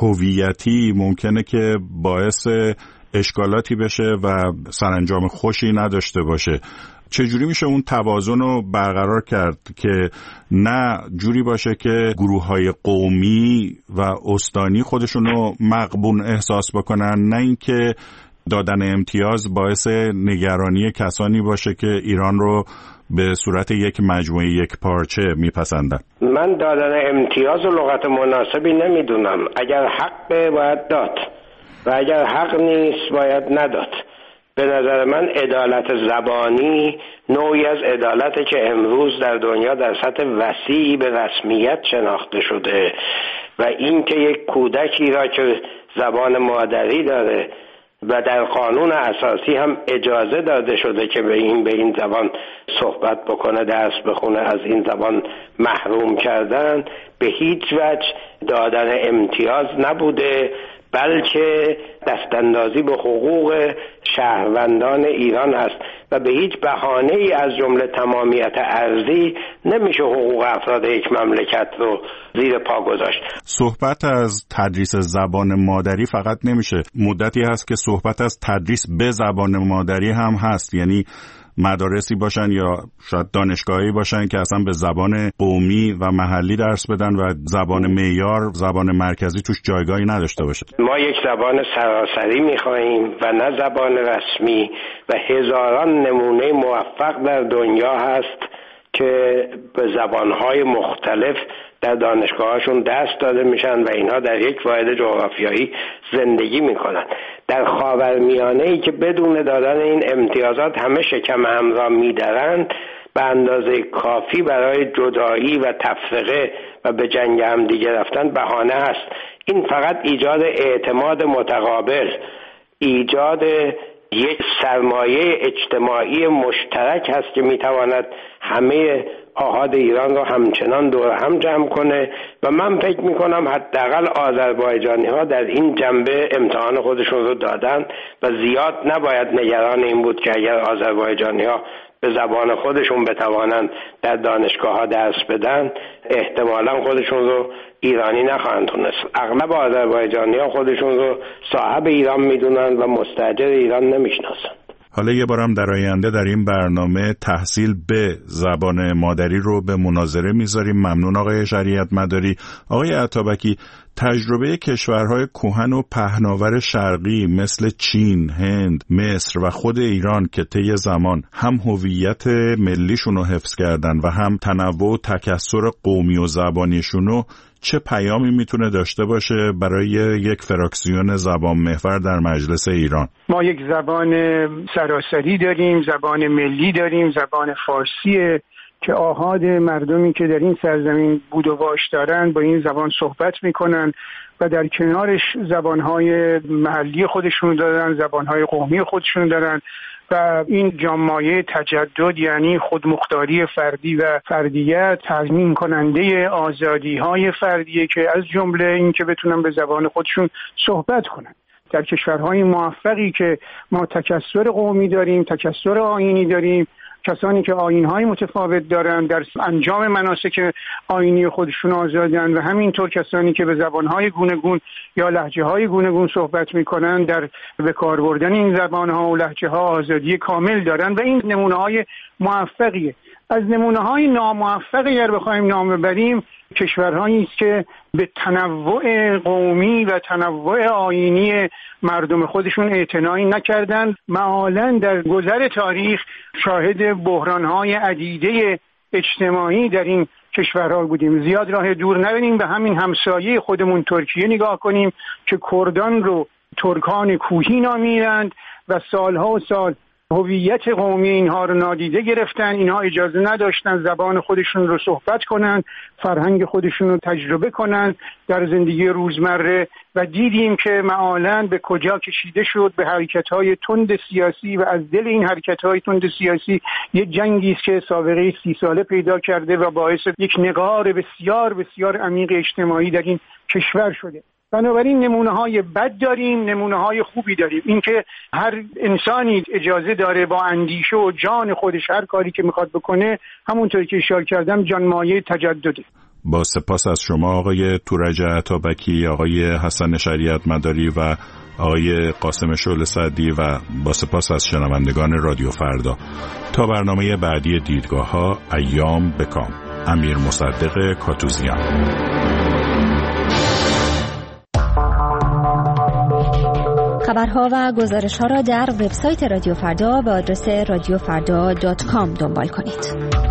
هویتی ممکنه که باعث اشکالاتی بشه و سرانجام خوشی نداشته باشه. چجوری میشه اون توازن رو برقرار کرد که نه جوری باشه که گروه‌های قومی و استانی خودشونو مغبون احساس بکنن، نه اینکه دادن امتیاز باعث نگرانی کسانی باشه که ایران رو به صورت یک مجموعه یک پارچه میپسندن؟ من دادن امتیاز و لغت مناسبی نمیدونم. اگر حق باید داد و اگر حق نیست باید نداد. به نظر من عدالت زبانی نوعی از عدالتی که امروز در دنیا در سطح وسیعی به رسمیت شناخته شده و این که یک کودکی را که زبان مادری داره و در قانون اساسی هم اجازه داده شده که به این به این زبان صحبت بکنه، درس بخونه، از این زبان محروم کردن، به هیچ وجه دادن امتیاز نبوده، بلکه دستاندازی به حقوق شهروندان ایران است و به هیچ بهانه‌ای از جمله تمامیت ارضی نمیشه حقوق افراد یک مملکت رو زیر پا گذاشت. صحبت از تدریس زبان مادری فقط نمیشه، مدتی هست که صحبت از تدریس به زبان مادری هم هست، یعنی مدارسی باشن یا شاید دانشگاهی باشن که اصلا به زبان قومی و محلی درس بدن و زبان معیار، زبان مرکزی توش جایگاهی نداشته باشه. ما یک زبان سراسری می‌خوایم و نه زبان رسمی و هزاران نمونه موفق در دنیا هست که به زبان‌های مختلف در دانشگاهاشون دست داده میشن و اینها در یک واحد جغرافیایی زندگی میکنن. در خاورمیانه‌ای که بدون دادن این امتیازات همه شکم هم را میدرند، به اندازه کافی برای جدایی و تفرقه و به جنگ هم دیگه رفتن بهانه است. این فقط ایجاد اعتماد متقابل، ایجاد یک سرمایه اجتماعی مشترک هست که میتواند همه آحاد ایران رو همچنان دور هم جمع کنه و من فکر میکنم حداقل آذربایجانی ها در این جنبه امتحان خودشون رو دادن و زیاد نباید نگران این بود که اگر آذربایجانی ها به زبان خودشون بتوانند در دانشگاه ها درس بدن، احتمالا خودشون رو ایرانی نخواهند تونست. اغلب آذربایجانی ها خودشون رو صاحب ایران میدونن و مستاجر ایران نمیشناسن. حالا یه بارم در آینده در این برنامه تحصیل به زبان مادری رو به مناظره میذاریم. ممنون آقای شریعت مداری. آقای عطابکی، تجربه کشورهای کهن و پهناور شرقی مثل چین، هند، مصر و خود ایران که طی زمان هم هویت ملیشون رو حفظ کردن و هم تنوع و تکثر قومی و زبانیشون رو، چه پیامی میتونه داشته باشه برای یک فراکسیون زبان محور در مجلس ایران؟ ما یک زبان سراسری داریم، زبان ملی داریم، زبان فارسیه که آحاد مردمی که در این سرزمین بود و باش دارن با این زبان صحبت میکنن و در کنارش زبانهای محلی خودشون دارن، زبانهای قومی خودشون دارن و این جامعه تجدد یعنی خودمختاری فردی و فردیت تضمین کننده آزادی‌های فردیه که از جمله این که بتونن به زبان خودشون صحبت کنن. در کشورهای موفقی که ما تکثر قومی داریم، تکثر آیینی داریم، کسانی که آیین‌های متفاوت دارن در انجام مناسک آیینی خودشون آزادن و همینطور کسانی که به زبان‌های گوناگون یا لهجه‌های گوناگون صحبت می‌کنن در به کار بردن این زبان‌ها و لهجه‌ها آزادی کامل دارن و این نمونه‌های موفقیه. از نمونه‌های ناموفق اگر بخوایم نام ببریم، کشورهایی است که به تنوع قومی و تنوع آیینی مردم خودشون اعتنایی نکردند. معالاً در گذر تاریخ شاهد بحران‌های عدیده اجتماعی در این کشورها بودیم. زیاد راه دور نبینیم، به همین همسایه خودمون ترکیه نگاه کنیم که کردان رو ترکان کوهی نامیدند و سالها و سال هویت قومی اینها رو نادیده گرفتن. اینها اجازه نداشتن زبان خودشون رو صحبت کنن، فرهنگ خودشون رو تجربه کنن در زندگی روزمره و دیدیم که معالاً به کجا کشیده شد، به حرکت‌های تند سیاسی و از دل این حرکت‌های تند سیاسی یه جنگی است که سابقه سی ساله پیدا کرده و باعث یک نقار بسیار بسیار عمیق اجتماعی در این کشور شده. بنابراین نمونه های بد داریم، نمونه های خوبی داریم. اینکه هر انسانی اجازه داره با اندیشه و جان خودش هر کاری که میخواد بکنه، همونطور که اشاره کردم جانمایه تجدده. با سپاس از شما آقای تورج عطابکی، آقای حسن شریعت مداری و آقای قاسم شعله سعدی و با سپاس از شنوندگان رادیو فردا. تا برنامه بعدی دیدگاه ها، ایام بکام. امیر مصدق کاتوزیان. خبرها و گزارش‌ها را در وبسایت رادیو فردا با آدرس رادیو فردا دات کام دنبال کنید.